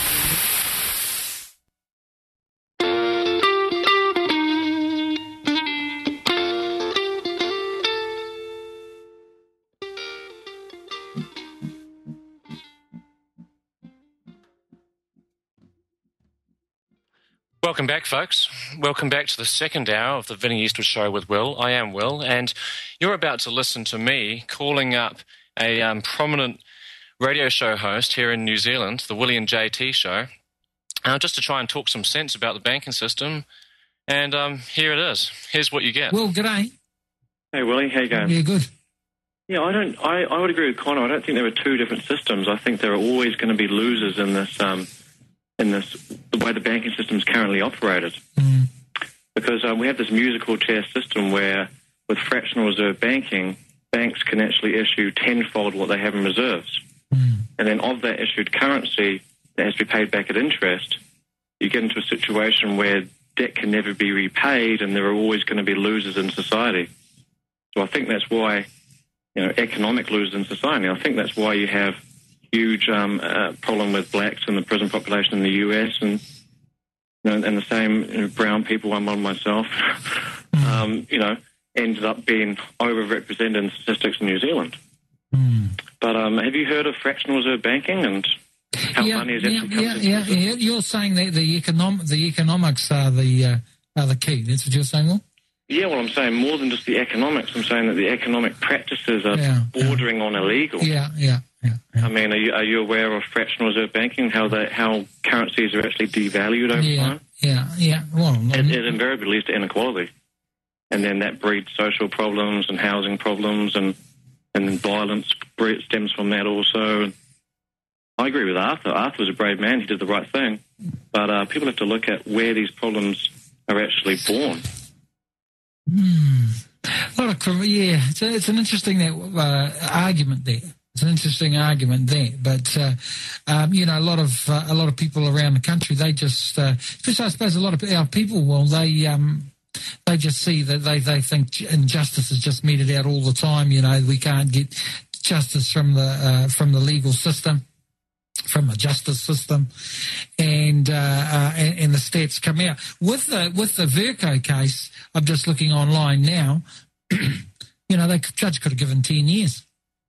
Welcome back, folks. Welcome back to the second hour of the Vinnie Eastwood Show with Will. I am Will, and you're about to listen to me calling up a um, prominent radio show host here in New Zealand, the Willie and J T Show, uh, just to try and talk some sense about the banking system. And um, here it is. Here's what you get. Well, g'day. Hey, Willie. How you going? Yeah, good. Yeah, I don't. I, I would agree with Connor. I don't think there are two different systems. I think there are always going to be losers in this. Um, in this, the way the banking system is currently operated. Mm. Because um, we have this musical chair system where, with fractional reserve banking, banks can actually issue tenfold what they have in reserves. Mm. And then of that issued currency that has to be paid back at interest, you get into a situation where debt can never be repaid and there are always going to be losers in society. So I think that's why, you know, economic losers in society. I think that's why you have huge um, uh, problem with blacks in the prison population in the U S and you know, and the same you know, brown people. I'm one myself. Mm. um, you know, ended up being overrepresented in statistics in New Zealand. Mm. But um, have you heard of fractional reserve banking and how yeah, money is yeah, actually yeah, comes yeah, into yeah. You're saying that the econom- the economics are the uh, are the key. That's what you're saying, Will? Yeah, well, I'm saying more than just the economics. I'm saying that the economic practices are Yeah, bordering yeah. on illegal. Yeah, yeah, yeah. yeah. I mean, are you, are you aware of fractional reserve banking, how they, how currencies are actually devalued over yeah, time? yeah, yeah. Well, It, it invariably leads to inequality. And then that breeds social problems and housing problems, and, and then violence bre- stems from that also. And I agree with Arthur. Arthur was a brave man. He did the right thing. But uh, people have to look at where these problems are actually born. Hmm. A lot of cor- yeah, it's, a, it's an interesting uh, argument there. It's an interesting argument there, but uh, um, you know, a lot of uh, a lot of people around the country, they just, uh, especially I suppose a lot of our people, well, they um, they just see that they they think injustice is just meted out all the time. You know, we can't get justice from the uh, from the legal system, from the justice system, and, uh, uh, and and the stats come out with the with the Verco case. I'm just looking online now. You know, the judge could have given ten years.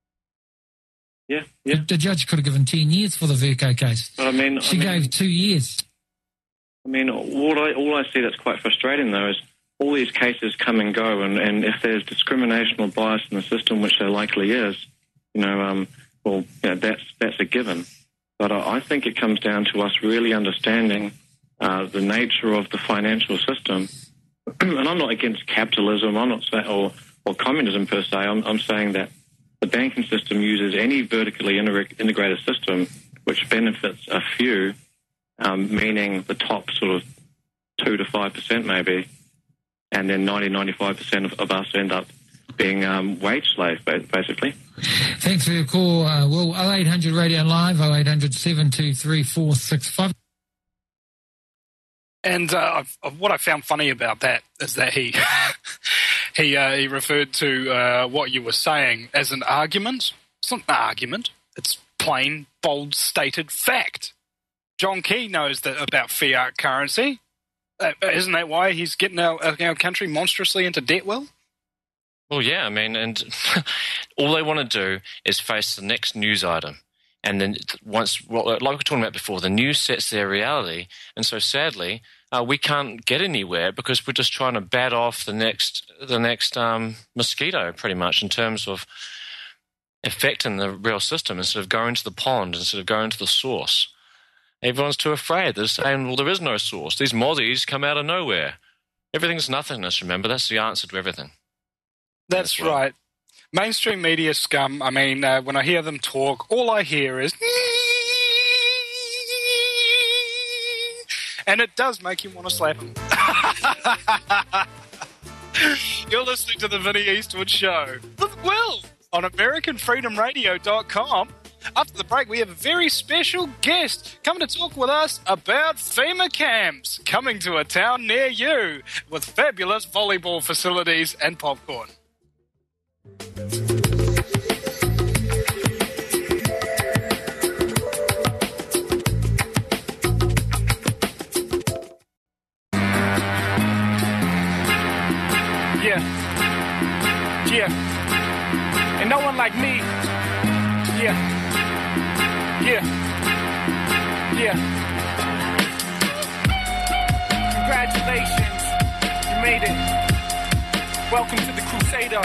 Yeah, yeah. The, the judge could have given ten years for the Verco case. But I mean, she I mean, gave two years. I mean, what I all I see that's quite frustrating though is all these cases come and go, and, and if there's discrimination or bias in the system, which there likely is, you know, um, well, you know, that's that's a given. But I, I think it comes down to us really understanding uh, the nature of the financial system. And I'm not against capitalism. I'm not saying or or communism per se. I'm, I'm saying that the banking system uses any vertically integrated system which benefits a few, um, meaning the top sort of two to five percent maybe, and then ninety, ninety-five percent of, of us end up being um, wage slaves, basically. Thanks for your call, uh, Will. oh eight hundred Radio Live, oh eight hundred, seven two three, four six five. And uh, I've, what I found funny about that is that he he uh, he referred to uh, what you were saying as an argument. It's not an argument. It's plain, bold, stated fact. John Key knows that about fiat currency. Uh, isn't that why he's getting our, our country monstrously into debt, Will? Well, yeah, I mean, and all they want to do is face the next news item. And then once, like we were talking about before, the news sets their reality. And so sadly, uh, we can't get anywhere because we're just trying to bat off the next the next um, mosquito, pretty much, in terms of affecting the real system instead of going to the pond, instead of going to the source. Everyone's too afraid. They're saying, well, there is no source. These mozzies come out of nowhere. Everything's nothingness, remember? That's the answer to everything. That's well. right. Mainstream media scum, I mean, uh, when I hear them talk, all I hear is... And it does make you want to slap them. You're listening to the Vinnie Eastwood Show with Will on American Freedom Radio dot com. After the break, we have a very special guest coming to talk with us about FEMA camps coming to a town near you with fabulous volleyball facilities and popcorn. Yeah. Yeah. And no one like me. Yeah. Yeah. Yeah. Congratulations. You made it. Welcome to the Crusader.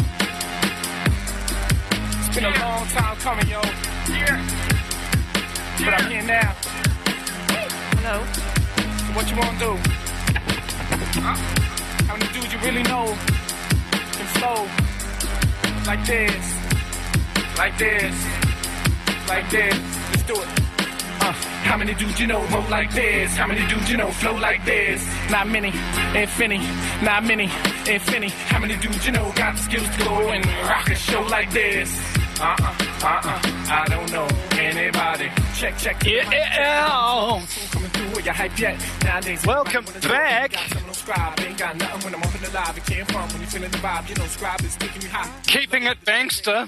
It's been yeah. a long time coming, yo. Yeah. But yeah. I'm here now. Hello. So what you want to do? Huh? How many dudes you really know can flow like this, like this, like this? Let's do it. Uh, how many dudes you know roll like this? How many dudes you know flow like this? Not many, infinity, not many, infinity. How many dudes you know got the skills to go and rock a show like this? Uh-uh, uh-uh, I don't know anybody. Check, check. Yeah. Coming through with your hype yet. Nowadays, welcome back. Keeping it bankster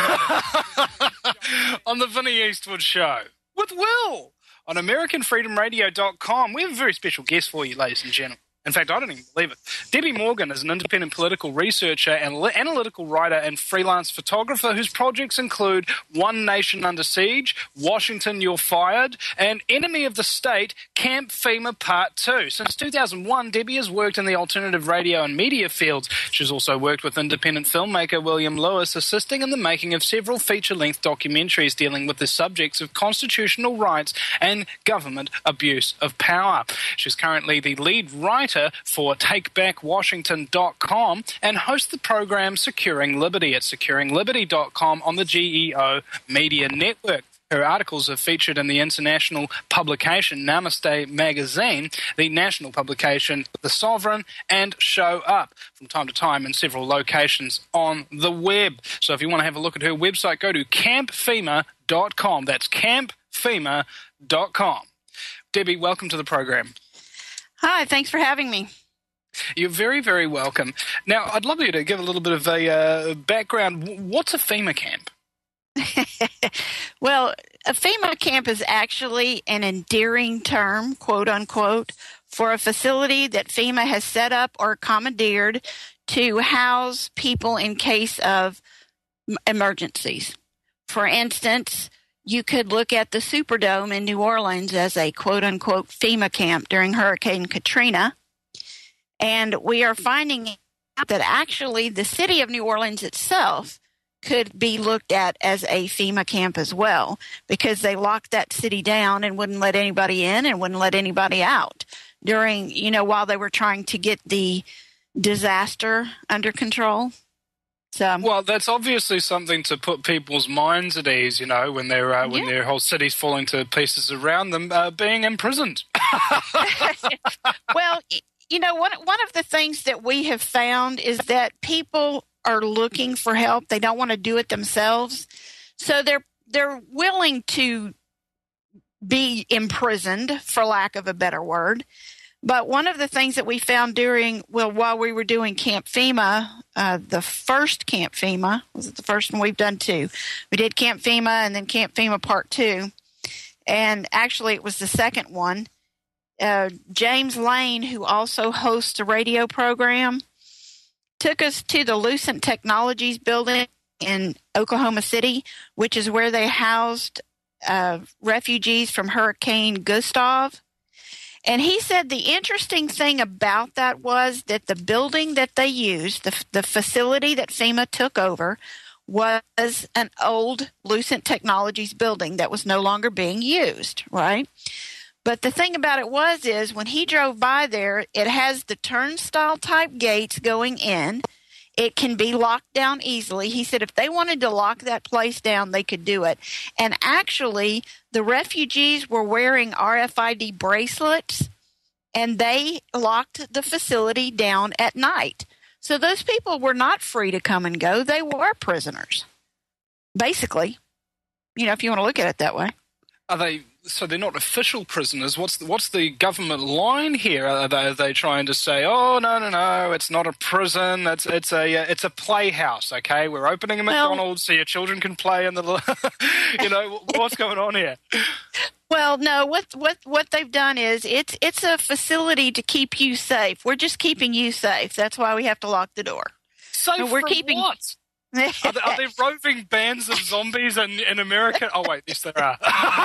on the Vinnie Eastwood Show with Will on American Freedom Radio dot com. We have a very special guest for you, ladies and gentlemen. In fact, I don't even believe it. Debbie Morgan is an independent political researcher, and analytical writer, and freelance photographer whose projects include One Nation Under Siege, Washington, You're Fired, and Enemy of the State, Camp FEMA Part two. Since two thousand one, Debbie has worked in the alternative radio and media fields. She's also worked with independent filmmaker William Lewis, assisting in the making of several feature-length documentaries dealing with the subjects of constitutional rights and government abuse of power. She's currently the lead writer for take back washington dot com and hosts the program Securing Liberty at securing liberty dot com on the G E O Media Network. Her articles are featured in the international publication Namaste Magazine, the national publication The Sovereign, and show up from time to time in several locations on the web. So if you want to have a look at her website, go to camp fema dot com. That's camp fema dot com. Debbie, welcome to the program. Hi, thanks for having me. You're very, very welcome. Now, I'd love you to give a little bit of a uh, background. What's a FEMA camp? Well, a FEMA camp is actually an endearing term, quote unquote, for a facility that FEMA has set up or commandeered to house people in case of emergencies. For instance, you could look at the Superdome in New Orleans as a quote-unquote FEMA camp during Hurricane Katrina. And we are finding out that actually the city of New Orleans itself could be looked at as a FEMA camp as well, because they locked that city down and wouldn't let anybody in and wouldn't let anybody out during, you know, while they were trying to get the disaster under control. So, well, that's obviously something to put people's minds at ease, you know, when their uh, when yeah. their whole city's falling to pieces around them, uh, being imprisoned. Well, you know, one one of the things that we have found is that people are looking for help. They don't want to do it themselves, so they're they're willing to be imprisoned, for lack of a better word. But one of the things that we found during, well, while we were doing Camp FEMA, uh, the first Camp FEMA, was it the first one? We've done two. We did Camp FEMA and then Camp FEMA Part two. And actually it was the second one. Uh, James Lane, who also hosts a radio program, took us to the Lucent Technologies building in Oklahoma City, which is where they housed uh, refugees from Hurricane Gustav. And he said the interesting thing about that was that the building that they used, the, the facility that FEMA took over, was an old Lucent Technologies building that was no longer being used, right? But the thing about it was is when he drove by there, it has the turnstile type gates going in. It can be locked down easily. He said if they wanted to lock that place down, they could do it. And actually, the refugees were wearing R F I D bracelets, and they locked the facility down at night. So those people were not free to come and go. They were prisoners, basically, you know, if you want to look at it that way. Are they? So they're not official prisoners. What's the, what's the government line here? Are they, are they trying to say, "Oh no, no, no, it's not a prison. It's it's a it's a playhouse." Okay, we're opening a McDonald's well, so your children can play in the. You know, what's going on here? Well, no. What what what they've done is it's it's a facility to keep you safe. We're just keeping you safe. That's why we have to lock the door. Safe and we're from keeping. What? Are there, are there roving bands of zombies in, in America? Oh, wait, yes, there are.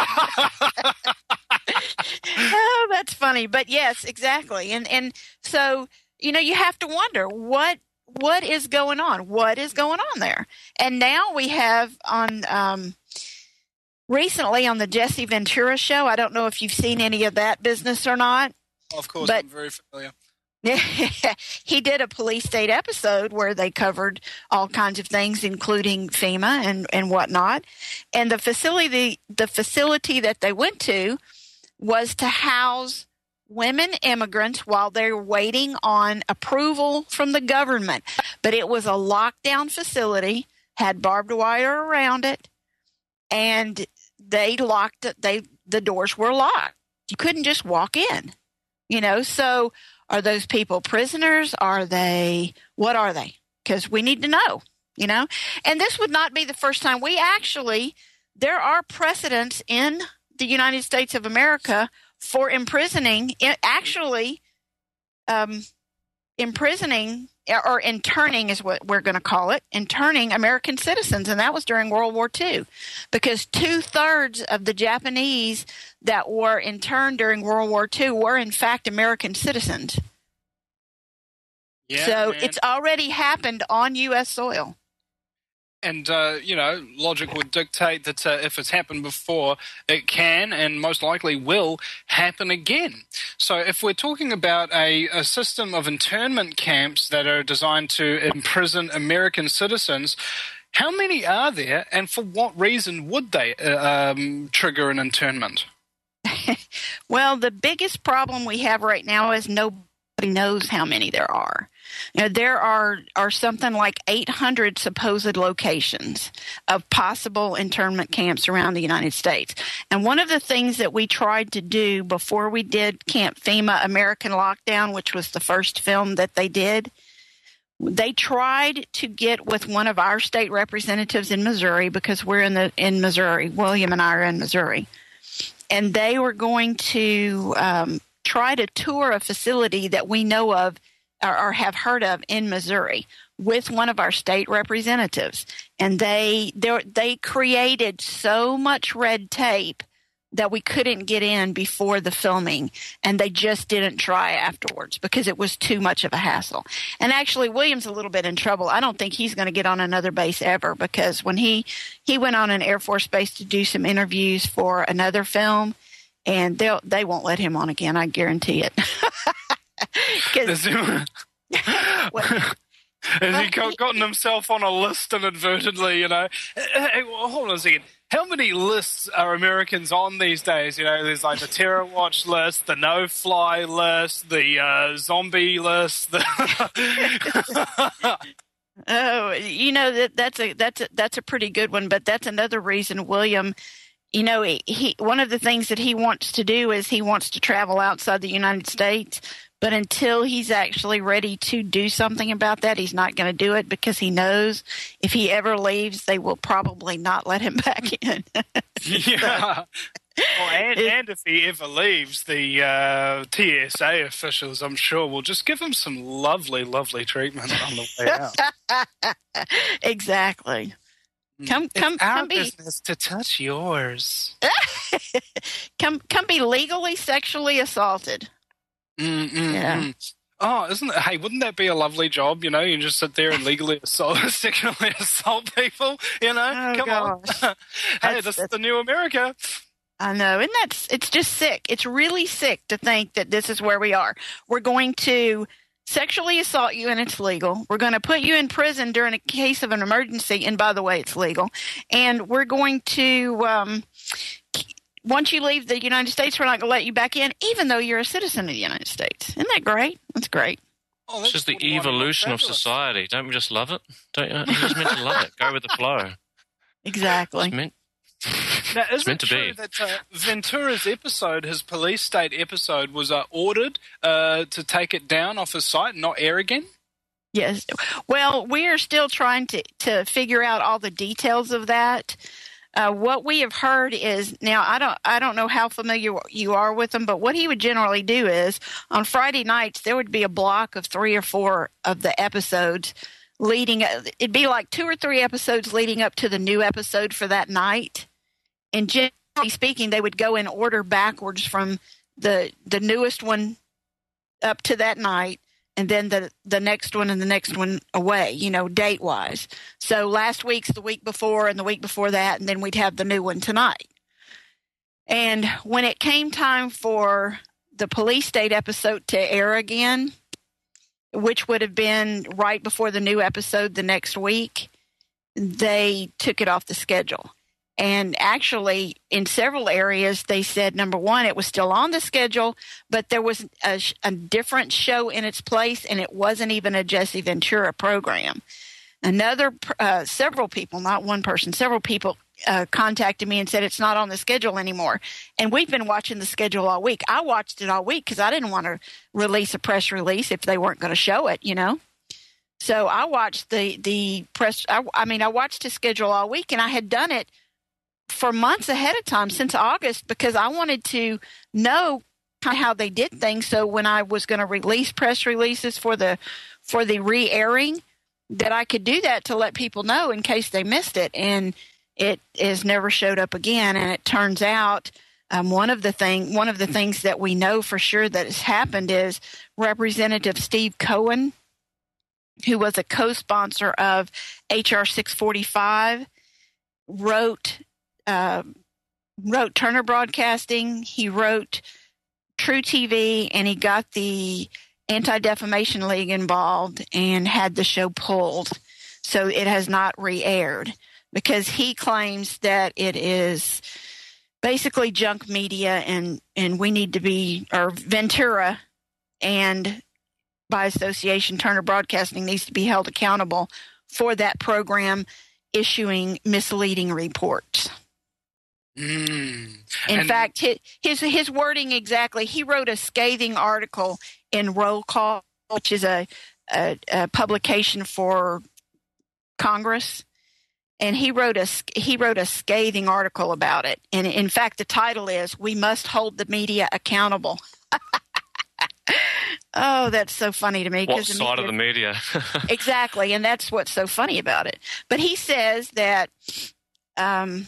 Oh, that's funny. But yes, exactly. And and so, you know, you have to wonder what what is going on? What is going on there? And now we have on um, recently on the Jesse Ventura show, I don't know if you've seen any of that business or not. Of course, but, I'm very familiar. He did a police state episode where they covered all kinds of things, including FEMA and, and whatnot. And the facility, the facility that they went to was to house women immigrants while they're waiting on approval from the government. But it was a lockdown facility, had barbed wire around it, and they locked it. They the doors were locked. You couldn't just walk in, you know. So. Are those people prisoners? Are they, what are they? Because we need to know, you know. And this would not be the first time. We actually, there are precedents in the United States of America for imprisoning, actually um, imprisoning or interning is what we're going to call it, interning American citizens. And that was during World War Two, because two-thirds of the Japanese that were interned during World War Two were, in fact, American citizens. Yeah, so man. It's already happened on U S soil. And, uh, you know, logic would dictate that uh, if it's happened before, it can and most likely will happen again. So if we're talking about a, a system of internment camps that are designed to imprison American citizens, how many are there and for what reason would they uh, um, trigger an internment? Well, the biggest problem we have right now is nobody knows how many there are. You know, there are, are something like eight hundred supposed locations of possible internment camps around the United States. And one of the things that we tried to do before we did Camp FEMA American Lockdown, which was the first film that they did, they tried to get with one of our state representatives in Missouri, because we're in the in Missouri. William and I are in Missouri. And they were going to um, try to tour a facility that we know of or, or have heard of in Missouri with one of our state representatives. And they they created so much red tape that we couldn't get in before the filming, and they just didn't try afterwards because it was too much of a hassle. And actually, William's a little bit in trouble. I don't think he's going to get on another base ever, because when he, he went on an Air Force base to do some interviews for another film, and they'll, they won't let him on again, I guarantee it. Has he got, gotten himself on a list inadvertently, you know? Hey, well, hold on a second. How many lists are Americans on these days? You know, there's like the Terror Watch list, the no-fly list, the uh, zombie list. The oh, you know that that's a that's a, that's a pretty good one. But that's another reason William, you know, he, he one of the things that he wants to do is he wants to travel outside the United States. But until he's actually ready to do something about that, he's not going to do it because he knows if he ever leaves, they will probably not let him back in. Yeah. Well, and, and if he ever leaves, the uh, T S A officials, I'm sure, will just give him some lovely, lovely treatment on the way out. Exactly. Come, come, it's our come be business to touch yours. come, come be legally sexually assaulted. Mm-mm-mm. Yeah. Oh, isn't it? Hey, wouldn't that be a lovely job? You know, you just sit there and legally assault, sexually assault people. You know, Oh, come gosh. on. Hey, That's- this is the new America. I know, and that's it's just sick. It's really sick to think that this is where we are. We're going to sexually assault you, and it's legal. We're going to put you in prison during a case of an emergency, and by the way, it's legal. And we're going to, um, once you leave the United States, we're not going to let you back in, even though you're a citizen of the United States. Isn't that great? That's great. Oh, It's just the evolution of society. Don't we just love it? Don't you? You're just meant to love it. Go with the flow. Exactly. It's meant, Now, is meant it to true be. that uh, Ventura's episode, his police state episode, was uh, ordered uh, to take it down off his site and not air again? Yes. Well, we are still trying to, to figure out all the details of that. Uh, what we have heard is now I don't I don't know how familiar you are with them, but what he would generally do is on Friday nights there would be a block of three or four of the episodes leading. It'd be like two or three episodes leading up to the new episode for that night. And generally speaking, they would go in order backwards from the the newest one up to that night, and then the the next one and the next one away, you know, date wise. So last week's the week before and the week before that, and then we'd have the new one tonight. And when it came time for the police state episode to air again, which would have been right before the new episode the next week, they took it off the schedule. And actually, in several areas, they said, number one, it was still on the schedule, but there was a, a different show in its place, and it wasn't even a Jesse Ventura program. Another, uh, several people, not one person, several people uh, contacted me and said it's not on the schedule anymore. And we've been watching the schedule all week. I watched it all week because I didn't want to release a press release if they weren't going to show it, you know. So I watched the, the press, I, I mean, I watched the schedule all week, and I had done it for months ahead of time since August because I wanted to know how they did things. So when I was going to release press releases for the for the re-airing, that I could do that to let people know in case they missed it. And it has never showed up again. And it turns out um, one of the thing one of the things that we know for sure that has happened is Representative Steve Cohen, who was a co-sponsor of H R six forty-five, wrote. Uh, wrote Turner Broadcasting, he wrote True T V, and he got the Anti-Defamation League involved and had the show pulled. So it has not re-aired because he claims that it is basically junk media and, and we need to be, or Ventura and by association Turner Broadcasting needs to be held accountable for that program issuing misleading reports. Mm. In And- fact, his, his his wording exactly. He wrote a scathing article in Roll Call, which is a, a, a publication for Congress, and he wrote a he wrote a scathing article about it. And in fact, the title is "We Must Hold the Media Accountable." Oh, that's so funny to me. What 'cause the side of media- the media? Exactly, and that's what's so funny about it. But he says that um,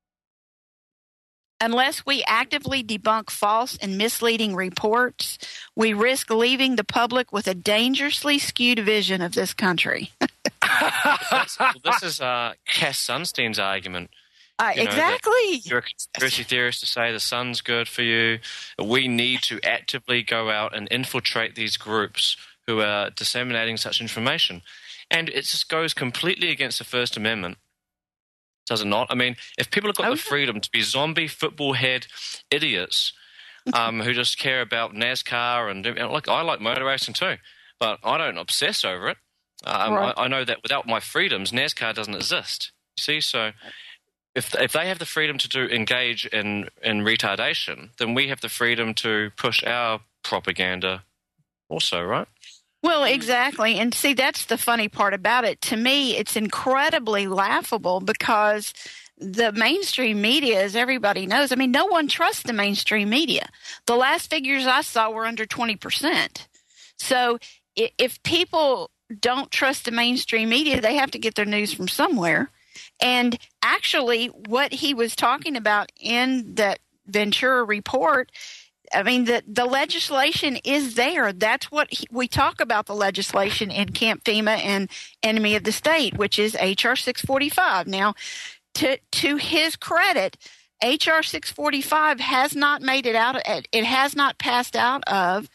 unless we actively debunk false and misleading reports, we risk leaving the public with a dangerously skewed vision of this country. well, this is uh, Cass Sunstein's argument. Uh, You know, exactly. You're a conspiracy theorist to say the sun's good for you. We need to actively go out and infiltrate these groups who are disseminating such information. And it just goes completely against the First Amendment. Does it not? I mean, if people have got the freedom to be zombie football head idiots um, who just care about NASCAR and, and like I like motor racing too, but I don't obsess over it. Um, Right. I, I know that without my freedoms, NASCAR doesn't exist. See, so if if they have the freedom to do engage in, in retardation, then we have the freedom to push our propaganda also, right? Well, exactly. And see, that's the funny part about it. To me, it's incredibly laughable because the mainstream media, as everybody knows, I mean, no one trusts the mainstream media. The last figures I saw were under twenty percent. So if people don't trust the mainstream media, they have to get their news from somewhere. And actually, what he was talking about in that Ventura report, I mean, the, the legislation is there. That's what he, we talk about, the legislation in Camp FEMA and Enemy of the State, which is H R six forty-five. Now, to to his credit, H R six forty-five has not made it out. It has not passed out of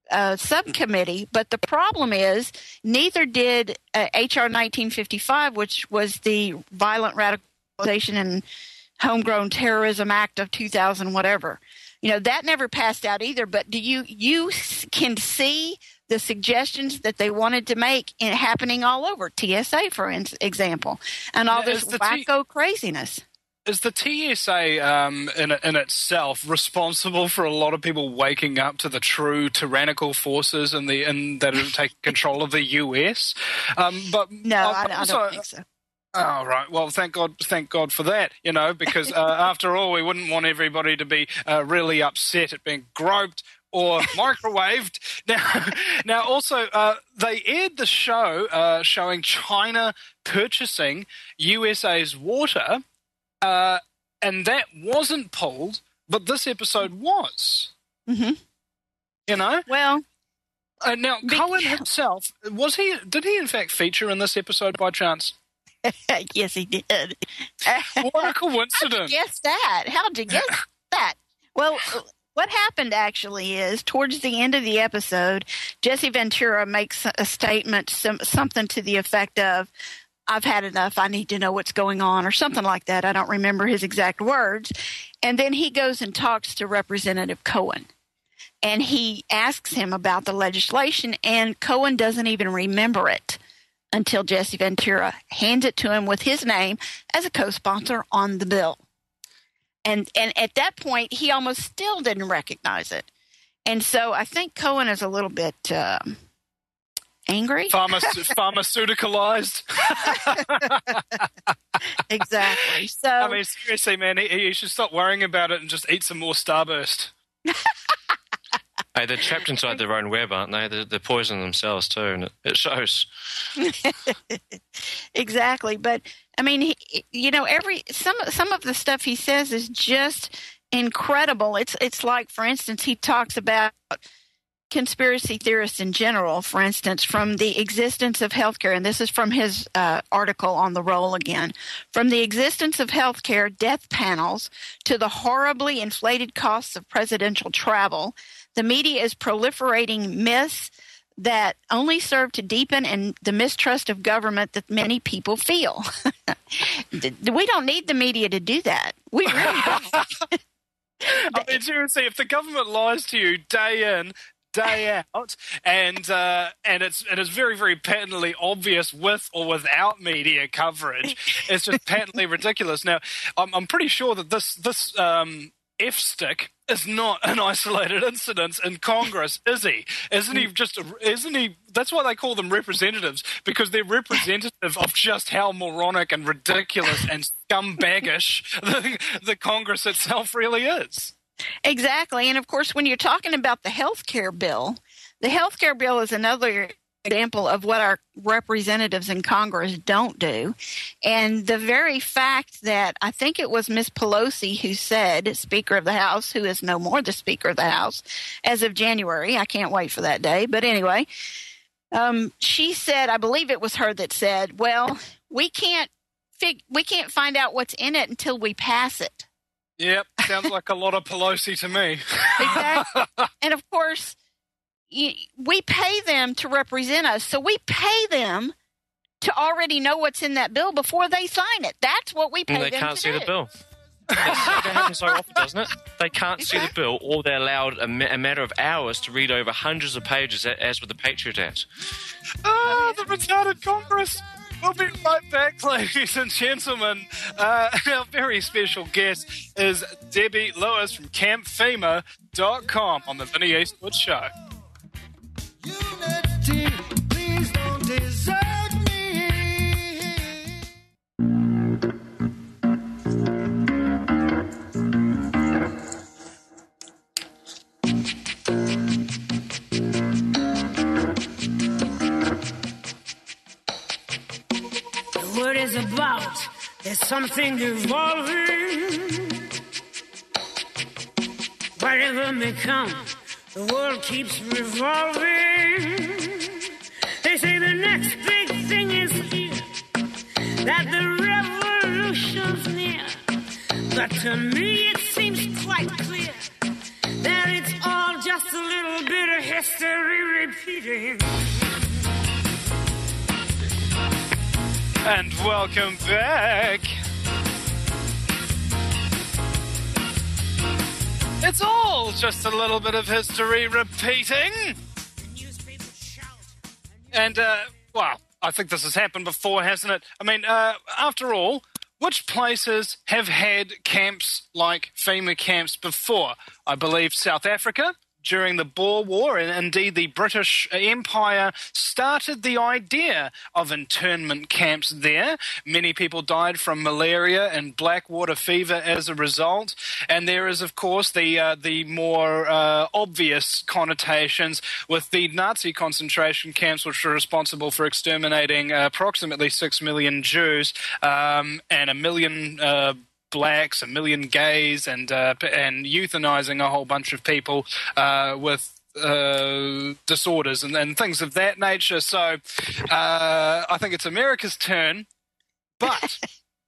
a subcommittee. But the problem is, neither did uh, H R nineteen fifty-five, which was the Violent Radicalization and Homegrown Terrorism Act of two thousand, whatever. You know, that never passed out either. But do you you can see the suggestions that they wanted to make in happening all over T S A, for example, and all this wacko T- craziness. Is the T S A um, in in itself responsible for a lot of people waking up to the true tyrannical forces and the and that have taken control of the U S? Um, but no, I, I also, don't think so. Oh, right. Well, thank God, thank God for that, you know, because uh, after all, we wouldn't want everybody to be uh, really upset at being groped or microwaved. Now, now also, uh, they aired the show uh, showing China purchasing U S A's water, uh, and that wasn't pulled, but this episode was. Mm-hmm. You know? Well... Uh, now, Cohen himself, was he? Did he in fact feature in this episode by chance? Yes, he did. What a coincidence. How'd you guess that? How'd you guess that? Well, what happened actually is towards the end of the episode, Jesse Ventura makes a statement, some, something to the effect of, I've had enough, I need to know what's going on, or something like that. I don't remember his exact words. And then he goes and talks to Representative Cohen. And he asks him about the legislation, and Cohen doesn't even remember it until Jesse Ventura hands it to him with his name as a co-sponsor on the bill. And and at that point, he almost still didn't recognize it. And so I think Cohen is a little bit uh, angry. Pharmace- pharmaceuticalized. Exactly. So I mean, seriously, man, he, he should stop worrying about it and just eat some more Starburst. Hey, they're trapped inside their own web, aren't they? They're, they're poisoning themselves too, and it, it shows. Exactly, but I mean, he, you know, every some some of the stuff he says is just incredible. It's it's like, for instance, he talks about conspiracy theorists in general. For instance, from the existence of healthcare, and this is from his uh, article on the Roll again. From the existence of healthcare death panels to the horribly inflated costs of presidential travel, the media is proliferating myths that only serve to deepen and the mistrust of government that many people feel. We don't need the media to do that. We really don't. I mean, seriously, if the government lies to you day in, day out, and uh, and it's and it's very, very patently obvious with or without media coverage, it's just patently ridiculous. Now, I'm, I'm pretty sure that this this um, F-stick is not an isolated incident in Congress, is he? Isn't he just? Isn't he? That's why they call them representatives, because they're representative of just how moronic and ridiculous and scumbaggish the, the Congress itself really is. Exactly. And of course, when you're talking about the health care bill, the health care bill is another example of what our representatives in Congress don't do. And the very fact that I think it was Miz Pelosi who said, Speaker of the House, who is no more the Speaker of the House as of January, I can't wait for that day. But anyway, um, she said, I believe it was her that said, well, we can't fig- we can't find out what's in it until we pass it. Yep, sounds like a lot of Pelosi to me. Exactly. And of course, we pay them to represent us, so we pay them to already know what's in that bill before they sign it. That's what we pay and they them to do. They can't see the bill. That happens so often, doesn't it? They can't see the bill, or they're allowed a, ma- a matter of hours to read over hundreds of pages, as with the Patriot Act. Oh, the retarded Congress! We'll be right back, ladies and gentlemen. Uh, our very special guest is Debbie Lewis from camp fema dot com on the Vinnie Eastwood Show. Unity, please don't desert me. The word is about, there's something evolving. Whatever may come, the world keeps revolving. They say the next big thing is here, that the revolution's near. But to me it seems quite clear that it's all just a little bit of history repeating. And welcome back. It's all just a little bit of history repeating. And, uh, well, I think this has happened before, hasn't it? I mean, uh, after all, which places have had camps like FEMA camps before? I believe South Africa during the Boer War, and indeed the British Empire started the idea of internment camps there. Many people died from malaria and blackwater fever as a result. And there is, of course, the uh, the more uh, obvious connotations with the Nazi concentration camps, which were responsible for exterminating uh, approximately six million Jews um, and a million uh blacks, a million gays, and uh, and euthanizing a whole bunch of people uh, with uh, disorders and, and things of that nature. So uh, I think it's America's turn, but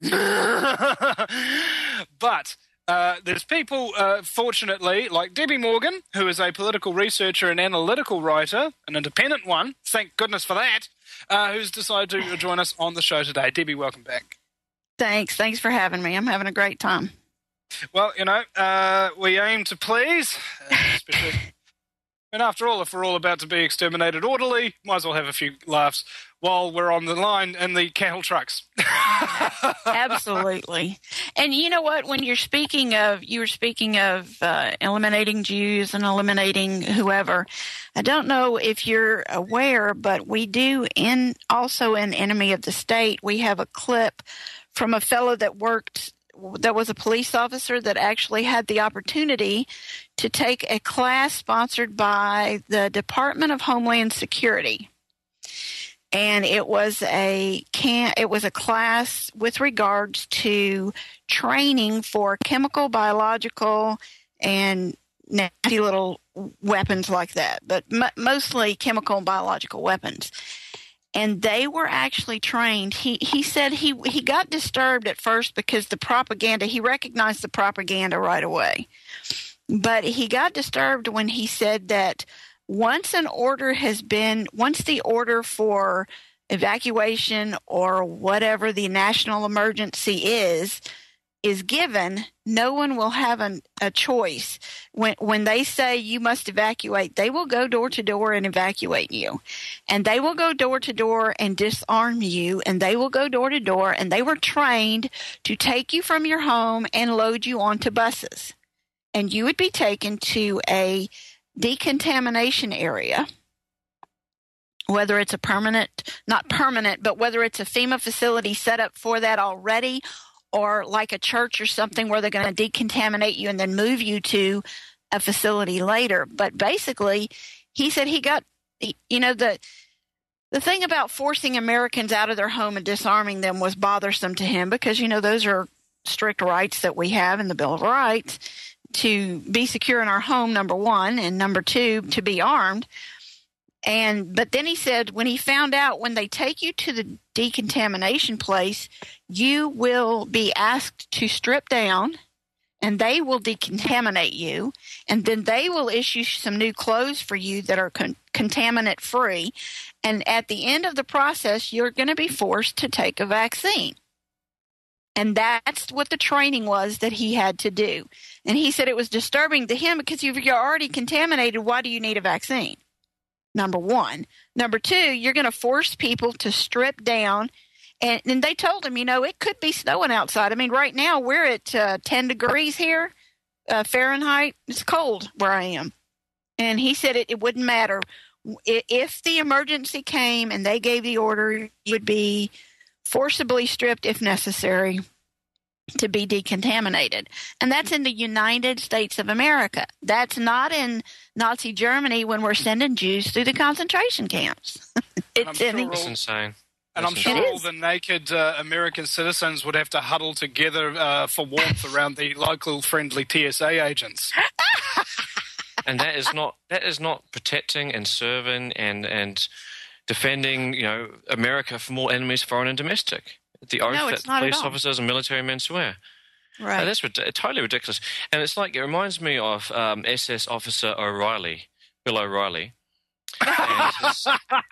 but uh, there's people, uh, fortunately, like Debbie Morgan, who is a political researcher and analytical writer, an independent one. Thank goodness for that. Uh, who's decided to join us on the show today. Debbie, welcome back. Thanks. Thanks for having me. I'm having a great time. Well, you know, uh, we aim to please, uh, especially, and after all, if we're all about to be exterminated orderly, might as well have a few laughs while we're on the line in the cattle trucks. Absolutely. And you know what? When you're speaking of, you were speaking of uh, eliminating Jews and eliminating whoever. I don't know if you're aware, but we do in also in Enemy of the State, we have a clip from a fellow that worked, that was a police officer that actually had the opportunity to take a class sponsored by the Department of Homeland Security. And it was a can, it was a class with regards to training for chemical, biological, and nasty little weapons like that, but m- mostly chemical and biological weapons. And they were actually trained. He he said he he got disturbed at first because the propaganda, he recognized the propaganda right away. But he got disturbed when he said that once an order has been, once the order for evacuation or whatever the national emergency is, is given, no one will have an, a choice. When when they say you must evacuate, they will go door to door and evacuate you. And they will go door to door and disarm you, and they will go door to door, and they were trained to take you from your home and load you onto buses. And you would be taken to a decontamination area, whether it's a permanent, not permanent, but whether it's a FEMA facility set up for that already, or like a church or something where they're going to decontaminate you and then move you to a facility later. But basically, he said he got, you know, the the thing about forcing Americans out of their home and disarming them was bothersome to him because, you know, those are strict rights that we have in the Bill of Rights to be secure in our home, number one, and number two, to be armed. And but then he said when he found out when they take you to the decontamination place, you will be asked to strip down and they will decontaminate you. And then they will issue some new clothes for you that are con- contaminant free. And at the end of the process, you're going to be forced to take a vaccine. And that's what the training was that he had to do. And he said it was disturbing to him because if you're already contaminated, why do you need a vaccine? Number one. Number two, you're going to force people to strip down And, and they told him, you know, it could be snowing outside. I mean, right now we're at uh, ten degrees here, uh, Fahrenheit. It's cold where I am. And he said it, it wouldn't matter. If the emergency came and they gave the order, you would be forcibly stripped if necessary to be decontaminated. And that's in the United States of America. That's not in Nazi Germany when we're sending Jews through the concentration camps. It's in sure the, That's insane. And I'm That's sure It all is. the naked uh, American citizens would have to huddle together uh, for warmth around the local friendly T S A agents. And that is not that is not protecting and serving and and defending, you know, America from all enemies, foreign and domestic. The oath No, that it's not at police all. officers and military men swear. right. Uh, that's rid- totally ridiculous. And it's like, it reminds me of um, S S Officer O'Reilly, Bill O'Reilly, and his,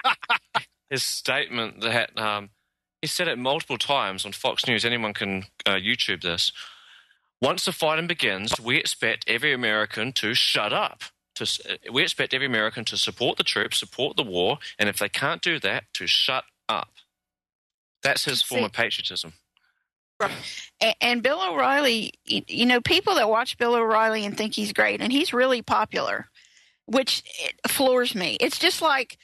his statement that um, he said it multiple times on Fox News. Anyone can uh, YouTube this. Once the fighting begins, we expect every American to shut up. To, s- we expect every American to support the troops, support the war, and if they can't do that, to shut up. That's his form See- of patriotism. And, and Bill O'Reilly, y- you know, people that watch Bill O'Reilly and think he's great, and he's really popular, which it floors me. It's just like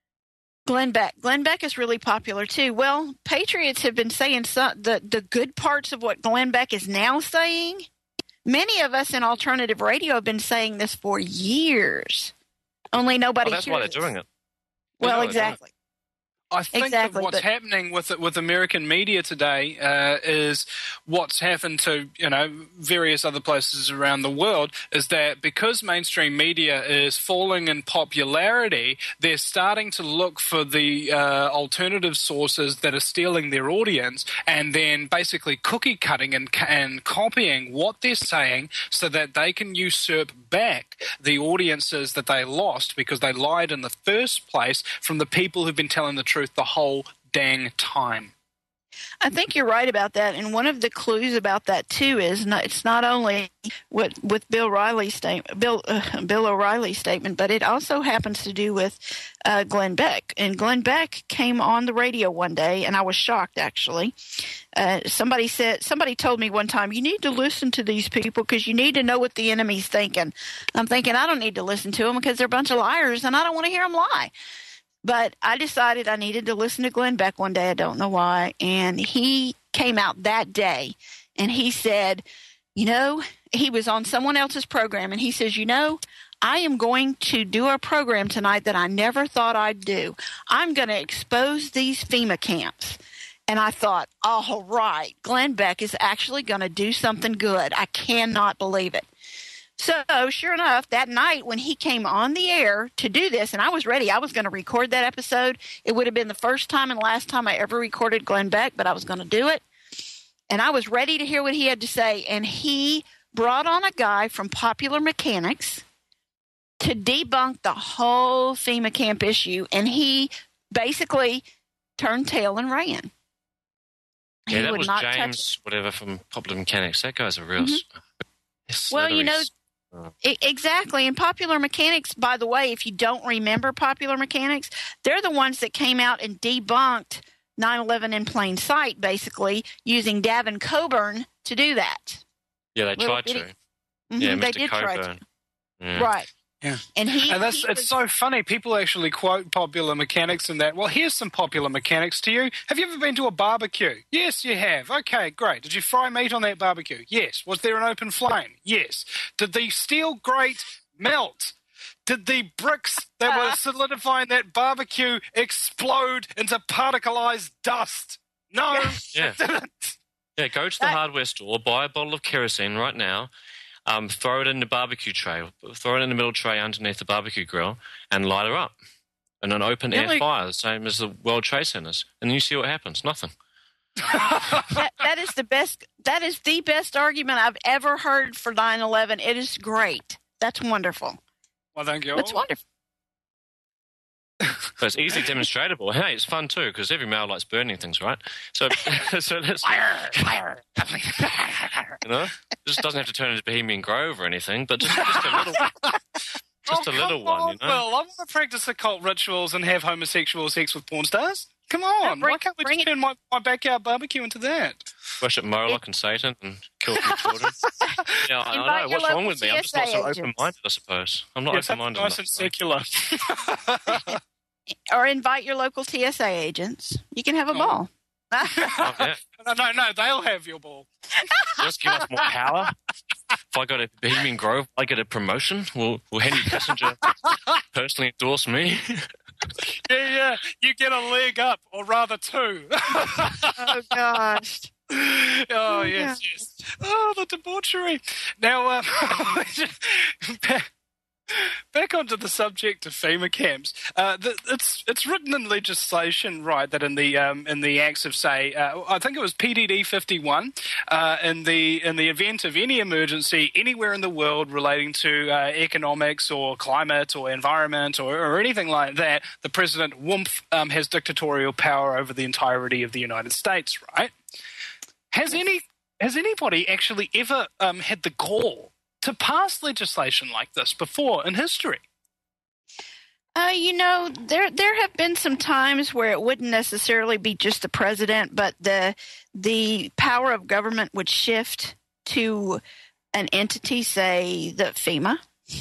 Glenn Beck. Glenn Beck is really popular too. Well, patriots have been saying some, the the good parts of what Glenn Beck is now saying. Many of us in alternative radio have been saying this for years. Only nobody. Well, that's why they're hears. doing it. Well, That's why they're doing it. exactly. I think Exactly, that what's but- happening with with American media today uh, is what's happened to you know various other places around the world is that because mainstream media is falling in popularity, they're starting to look for the uh, alternative sources that are stealing their audience, and then basically cookie cutting and and copying what they're saying so that they can usurp back the audiences that they lost because they lied in the first place from the people who've been telling the truth the whole dang time. I think you're right about that, and one of the clues about that too is not, it's not only what with Bill Riley's statement, Bill uh, Bill O'Reilly's statement, but it also happens to do with uh, Glenn Beck. And Glenn Beck came on the radio one day, and I was shocked actually. Uh, somebody said somebody told me one time, you need to listen to these people because you need to know what the enemy's thinking. I'm thinking I don't need to listen to them because they're a bunch of liars, and I don't want to hear them lie. But I decided I needed to listen to Glenn Beck one day. I don't know why. And he came out that day and he said, you know, he was on someone else's program and he says, you know, I am going to do a program tonight that I never thought I'd do. I'm going to expose these FEMA camps. And I thought, all right, Glenn Beck is actually going to do something good. I cannot believe it. So, sure enough, that night when he came on the air to do this, and I was ready, I was going to record that episode. It would have been the first time and last time I ever recorded Glenn Beck, but I was going to do it. And I was ready to hear what he had to say. And he brought on a guy from Popular Mechanics to debunk the whole FEMA camp issue. And he basically turned tail and ran. Yeah, He that would was not touch James, whatever, from Popular Mechanics. That guy's a real. Mm-hmm. Well, you know, I- exactly. And Popular Mechanics, by the way, if you don't remember Popular Mechanics, they're the ones that came out and debunked nine eleven in plain sight, basically, using Davin Coburn to do that. Yeah, they Little tried bitty- to. Mhm, Yeah, they Mister did try to. Coburn. Yeah. Right. Yeah. And he, And that's he it's was- so funny. People actually quote Popular Mechanics in that. Well, here's some Popular Mechanics to you. Have you ever been to a barbecue? Yes, you have. Okay, great. Did you fry meat on that barbecue? Yes. Was there an open flame? Yes. Did the steel grate melt? Did the bricks that were solidifying that barbecue explode into particleized dust? No, Yeah. it didn't. Yeah, go to the hardware store, buy a bottle of kerosene right now, um, throw it in the barbecue tray, throw it in the middle tray underneath the barbecue grill, and light her up. And an open air Really? fire, the same as the World Trade Centers. And you see what happens. Nothing. that, that is the best. That is the best argument I've ever heard for nine eleven. It is great. That's wonderful. Well, thank you. That's wonderful. But it's easily demonstratable. Hey, it's fun too, because every male likes burning things, right? So, so let's. Fire, fire. You know? It just doesn't have to turn into Bohemian Grove or anything, but just, just a little just Oh, a little come one, on, you know? Well, I want to practice occult rituals and have homosexual sex with porn stars. Come on, bring- why can't we bring just it- turn my, my backyard barbecue into that? Worship Moloch and Satan and kill a few children. Yeah, I, I Invite know. your What's wrong local with me? I'm just not T S A so agents. open-minded, I suppose. I'm not Yeah, something open-minded nice enough. and secular. Or invite your local T S A agents. You can have a Oh. ball. Oh, yeah. no, no, no, they'll have your ball. Just give us more power. If I go to Bohemian Grove, I get a promotion. Will Will Henry Kissinger personally endorse me? Yeah, yeah, you get a leg up, or rather two. Oh, gosh. Oh, yes, yes. Oh, the debauchery. Now, um, back, back onto the subject of FEMA camps. Uh, the, it's it's written in legislation, right, that in the um, in the acts of, say, uh, I think it was P D D fifty-one, uh, in the in the event of any emergency anywhere in the world relating to uh, economics or climate or environment or, or anything like that, the president, woomph, um, has dictatorial power over the entirety of the United States, right? Has any has anybody actually ever um, had the gall to pass legislation like this before in history? Uh, you know, there there have been some times where it wouldn't necessarily be just the president, but the the power of government would shift to an entity, say the FEMA.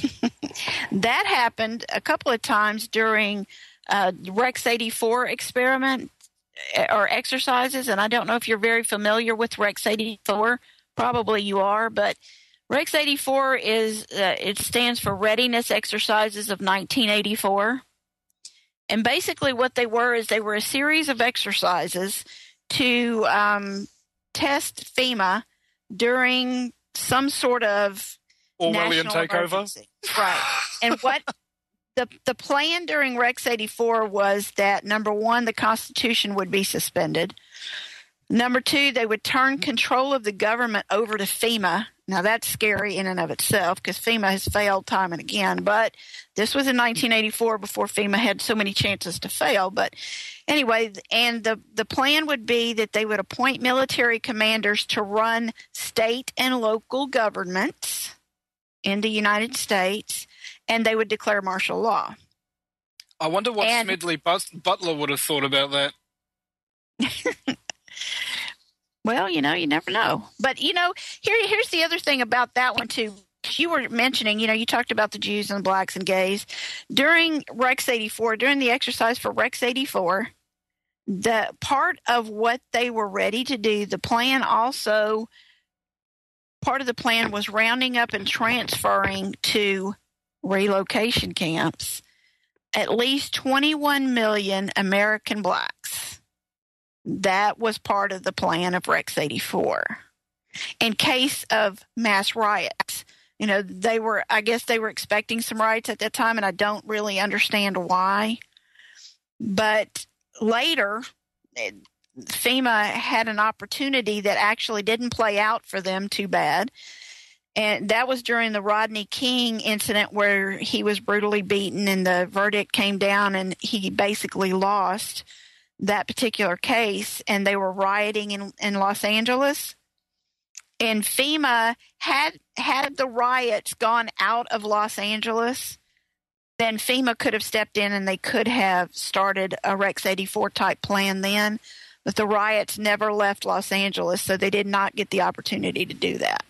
That happened a couple of times during uh, Rex eighty-four experiment or exercises, and I don't know if you're very familiar with Rex eighty-four. Probably you are, but Rex eighty-four is uh, it stands for Readiness Exercises of nineteen eighty-four. And basically what they were is they were a series of exercises to um, test FEMA during some sort of Orwellian national takeover? emergency. Right. And what the the plan during Rex eighty-four was that, number one, the Constitution would be suspended. Number two, they would turn control of the government over to FEMA. Now, that's scary in and of itself because FEMA has failed time and again. But this was in nineteen eighty-four before FEMA had so many chances to fail. But anyway, and the, the plan would be that they would appoint military commanders to run state and local governments in the United States, and they would declare martial law. I wonder what And- Smedley But- Butler would have thought about that. Well, you know, you never know. But, you know, here, here's the other thing about that one, too. You were mentioning, you know, you talked about the Jews and the blacks and gays. During Rex eighty-four, during the exercise for Rex eighty-four, the part of what they were ready to do, the plan also, part of the plan was rounding up and transferring to relocation camps at least twenty-one million American blacks. That was part of the plan of Rex eighty-four. In case of mass riots, you know, they were, I guess they were expecting some riots at that time, and I don't really understand why. But later, FEMA had an opportunity that actually didn't play out for them too bad. And that was during the Rodney King incident where he was brutally beaten and the verdict came down and he basically lost that particular case, and they were rioting in, in Los Angeles. And FEMA had had the riots gone out of Los Angeles, then FEMA could have stepped in and they could have started a Rex eighty-four type plan then. But the riots never left Los Angeles, so they did not get the opportunity to do that.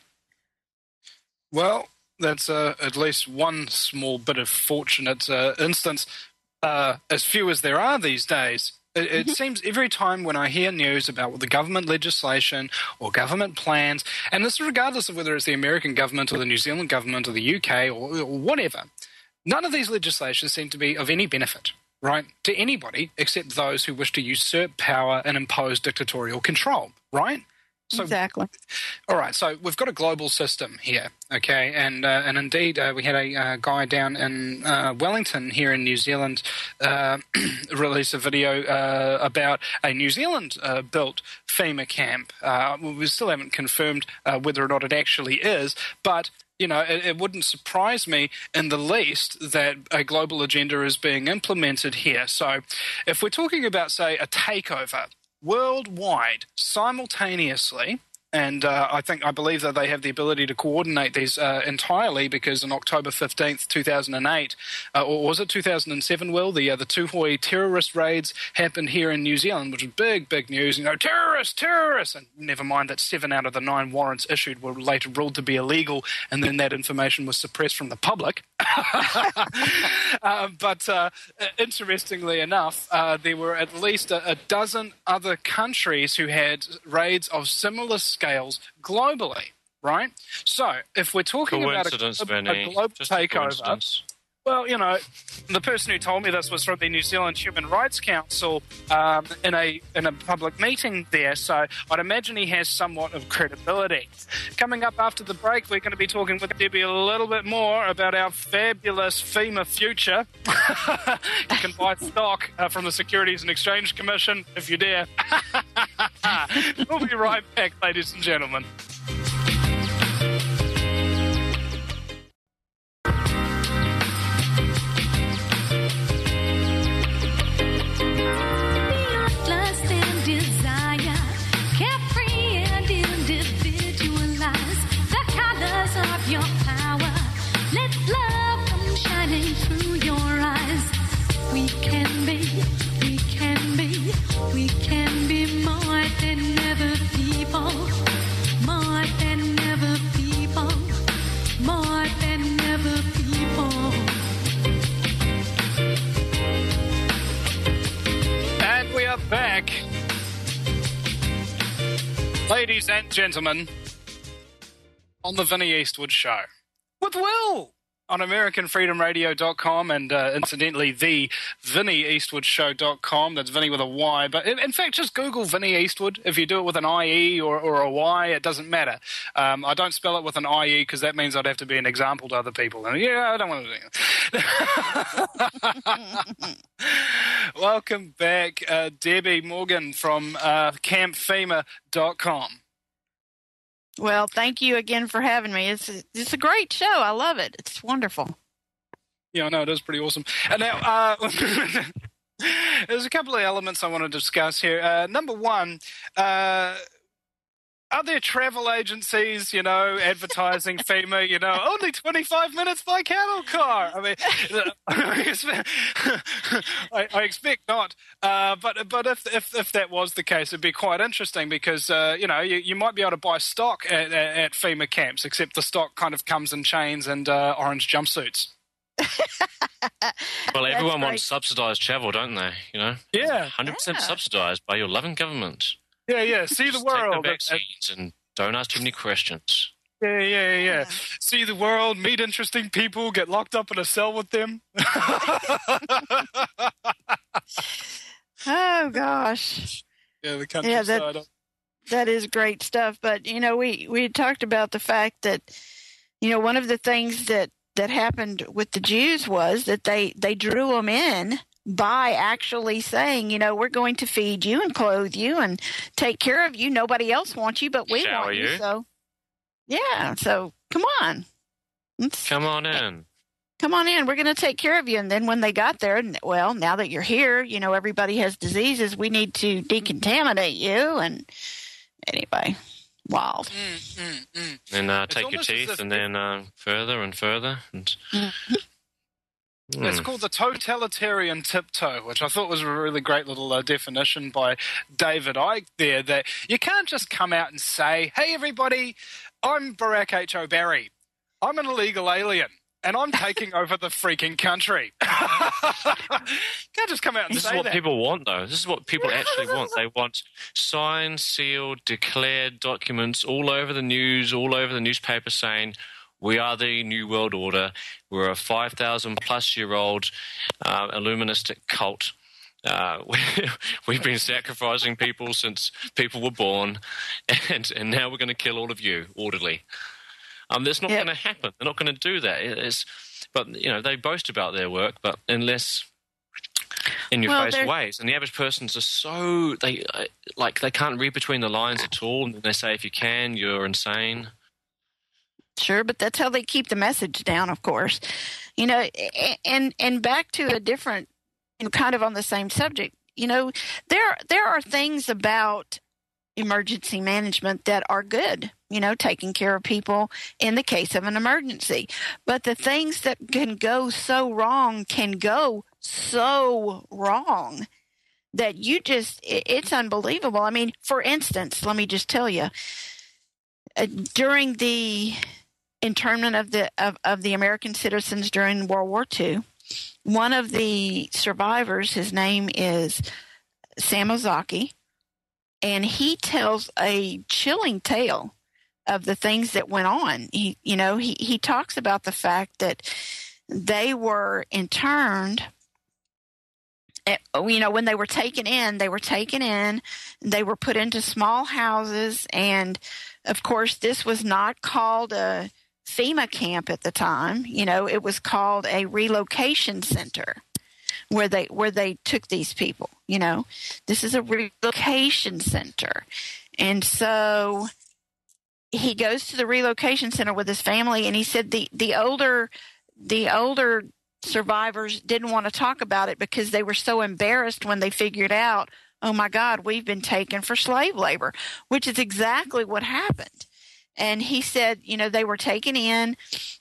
Well, that's uh, at least one small bit of fortunate uh, instance, uh, as few as there are these days. It, it Mm-hmm. seems every time when I hear news about the government legislation or government plans, and this is regardless of whether it's the American government or the New Zealand government or the U K or, or whatever, none of these legislations seem to be of any benefit, right, to anybody except those who wish to usurp power and impose dictatorial control, right? So, exactly. All right, so we've got a global system here, okay, and uh, and indeed uh, we had a uh, guy down in uh, Wellington here in New Zealand uh, release a video uh, about a New Zealand-built uh, FEMA camp. Uh, we still haven't confirmed uh, whether or not it actually is, but you know, it, it wouldn't surprise me in the least that a global agenda is being implemented here. So if we're talking about, say, a takeover worldwide, simultaneously, And uh, I think I believe that they have the ability to coordinate these uh, entirely because on October fifteenth, two thousand eight, uh, or was it two thousand seven, Will, the, uh, the Tuhoi terrorist raids happened here in New Zealand, which was big, big news. You know, terrorists, terrorists! And never mind that seven out of the nine warrants issued were later ruled to be illegal, and then that information was suppressed from the public. uh, but uh, interestingly enough, uh, there were at least a, a dozen other countries who had raids of similar scales globally, right? So if we're talking about a, a, a global Just takeover, well, you know, the person who told me this was from the New Zealand Human Rights Council um, in a in a public meeting there, so I'd imagine he has somewhat of credibility. Coming up after the break, we're going to be talking with Debbie a little bit more about our fabulous FEMA future. You can buy stock uh, from the Securities and Exchange Commission if you dare. We'll be right back, ladies and gentlemen. Your power, let love come shining through your eyes. We can be, we can be, we can be more than ever people, more than ever people, more than ever people. And we are back, ladies and gentlemen, on the Vinnie Eastwood Show with Will on American Freedom Radio dot com and uh, incidentally the Vinnie Eastwood Show dot com. That's Vinnie with a Y, but in, in fact just Google Vinnie Eastwood. If you do it with an I E or, or a Y, it doesn't matter. Um, I don't spell it with an I E because that means I'd have to be an example to other people, and yeah, I don't want to do it. Welcome back, uh, Debbie Morgan from uh, camp fema dot com. Well, thank you again for having me. It's it's a great show. I love it. It's wonderful. Yeah, I know. It is pretty awesome. And now, uh, there's a couple of elements I want to discuss here. Uh, number one, uh, are there travel agencies, you know, advertising FEMA, you know, only twenty-five minutes by cattle car? I mean, I, I expect not. Uh, but but if, if if that was the case, it'd be quite interesting because, uh, you know, you, you might be able to buy stock at, at, at FEMA camps, except the stock kind of comes in chains and uh, orange jumpsuits. Well, everyone wants subsidised travel, don't they? You know? Yeah. one hundred percent Yeah. subsidised by your loving government. Yeah, yeah. See the Just world. Take the vaccines and don't ask too many questions. Yeah, yeah, yeah. See the world, meet interesting people, get locked up in a cell with them. Oh gosh. Yeah, the Yeah, countryside. that, that is great stuff. But you know, we we had talked about the fact that you know one of the things that that happened with the Jews was that they they drew them in by actually saying, you know, we're going to feed you and clothe you and take care of you. Nobody else wants you, but we Shower want you. you. So, yeah. So come on. Let's, Come on in. come on in. We're going to take care of you. And then when they got there, and well, now that you're here, you know, everybody has diseases. We need to decontaminate you. And anyway, wild. Mm, mm, mm. And uh, It's take your almost as teeth if- and then uh, further and further. And It's Mm. called the totalitarian tiptoe, which I thought was a really great little uh, definition by David Icke there, that you can't just come out and say, hey, everybody, I'm Barack H. O'Barry. I'm an illegal alien, and I'm taking over the freaking country. Can't just come out and This is say what that. people want, though. This is what people actually want. They want signed, sealed, declared documents all over the news, all over the newspaper saying, we are the New World Order. We're a five thousand plus year old uh, Illuministic cult. Uh, we, we've been sacrificing people since people were born, and, and now we're going to kill all of you orderly. Um, that's not Yep. going to happen. They're not going to do that. It- It's, but, you know, they boast about their work, but unless in your Well, face they're- ways. And the average person's just so, they uh, like, they can't read between the lines at all. And they say, if you can, you're insane. Sure, but that's how they keep the message down, of course. You know, a- and and back to a different, and kind of on the same subject. You know, there there are things about emergency management that are good, you know, taking care of people in the case of an emergency. But the things that can go so wrong can go so wrong that you just, it's unbelievable. I mean, for instance, let me just tell you, uh, during the internment of the of, of the American citizens during World War Two, one of the survivors, his name is Sam Ozaki, and he tells a chilling tale of the things that went on. He, you know, he, he talks about the fact that they were interned. You know, when they were taken in, they were taken in, they were put into small houses. And of course, this was not called a FEMA camp at the time. You know, it was called a relocation center where they, where they took these people. You know, this is a relocation center. And so he goes to the relocation center with his family, and he said the, the older, the older survivors didn't want to talk about it because they were so embarrassed when they figured out, oh my God, we've been taken for slave labor, which is exactly what happened. And he said, you know, they were taken in,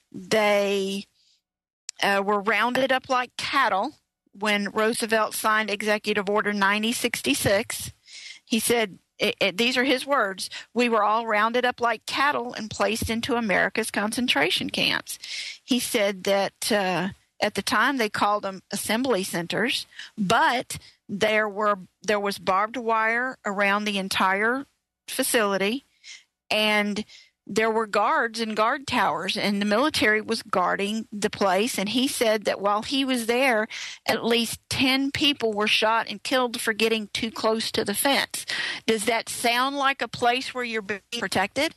they uh, were rounded up like cattle when Roosevelt signed Executive Order ninety sixty-six. He said, it, it, these are his words, we were all rounded up like cattle and placed into America's concentration camps. He said that uh, at the time they called them assembly centers, but there were there was barbed wire around the entire facility, and there were guards and guard towers, and the military was guarding the place. And he said that while he was there, at least ten people were shot and killed for getting too close to the fence. Does that sound like a place where you're being protected?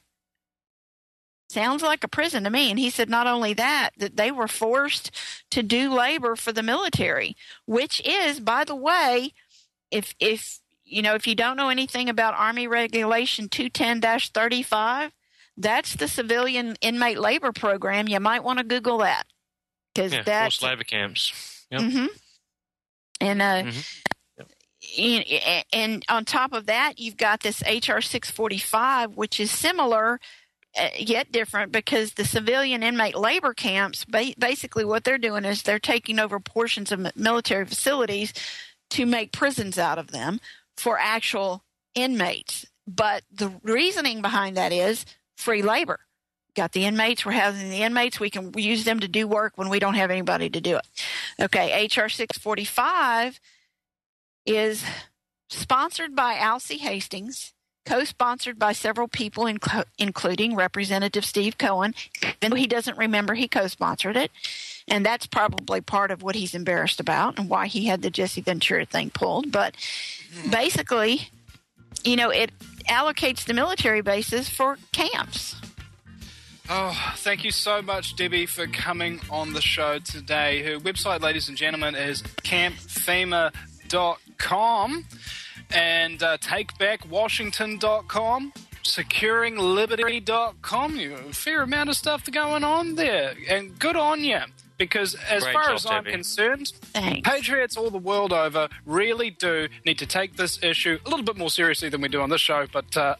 Sounds like a prison to me. And he said not only that, that they were forced to do labor for the military, which is, by the way, if if you know, if you don't know anything about Army Regulation two ten dash thirty-five, that's the civilian inmate labor program. You might want to Google that, because yeah, that's forced labor camps. Yep. Mm-hmm. And uh, Mm-hmm. and, and on top of that, you've got this H R six forty-five, which is similar uh, yet different, because the civilian inmate labor camps, ba- basically what they're doing is they're taking over portions of military facilities to make prisons out of them for actual inmates. But the reasoning behind that is free labor. Got the inmates, we're housing the inmates, we can use them to do work when we don't have anybody to do it. Okay, H R six forty-five is sponsored by Alcee Hastings, co-sponsored by several people, inc- including Representative Steve Cohen, even though he doesn't remember he co-sponsored it. And that's probably part of what he's embarrassed about and why he had the Jesse Ventura thing pulled. But basically, you know, it allocates the military bases for camps. Oh, thank you so much, Debbie, for coming on the show today. Her website, ladies and gentlemen, is camp fema dot com and uh, take back washington dot com, securing liberty dot com. You have a fair amount of stuff going on there, and good on you. Because as Great far job, as I'm Debbie. concerned, Thanks. patriots all the world over really do need to take this issue a little bit more seriously than we do on this show. But uh,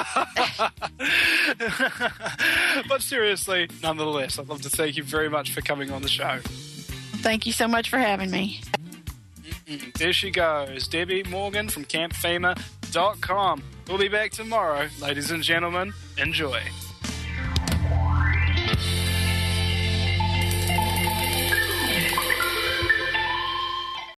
but seriously, nonetheless, I'd love to thank you very much for coming on the show. Thank you so much for having me. Mm-mm. There she goes, Debbie Morgan from camp fema dot com. We'll be back tomorrow, ladies and gentlemen. Enjoy.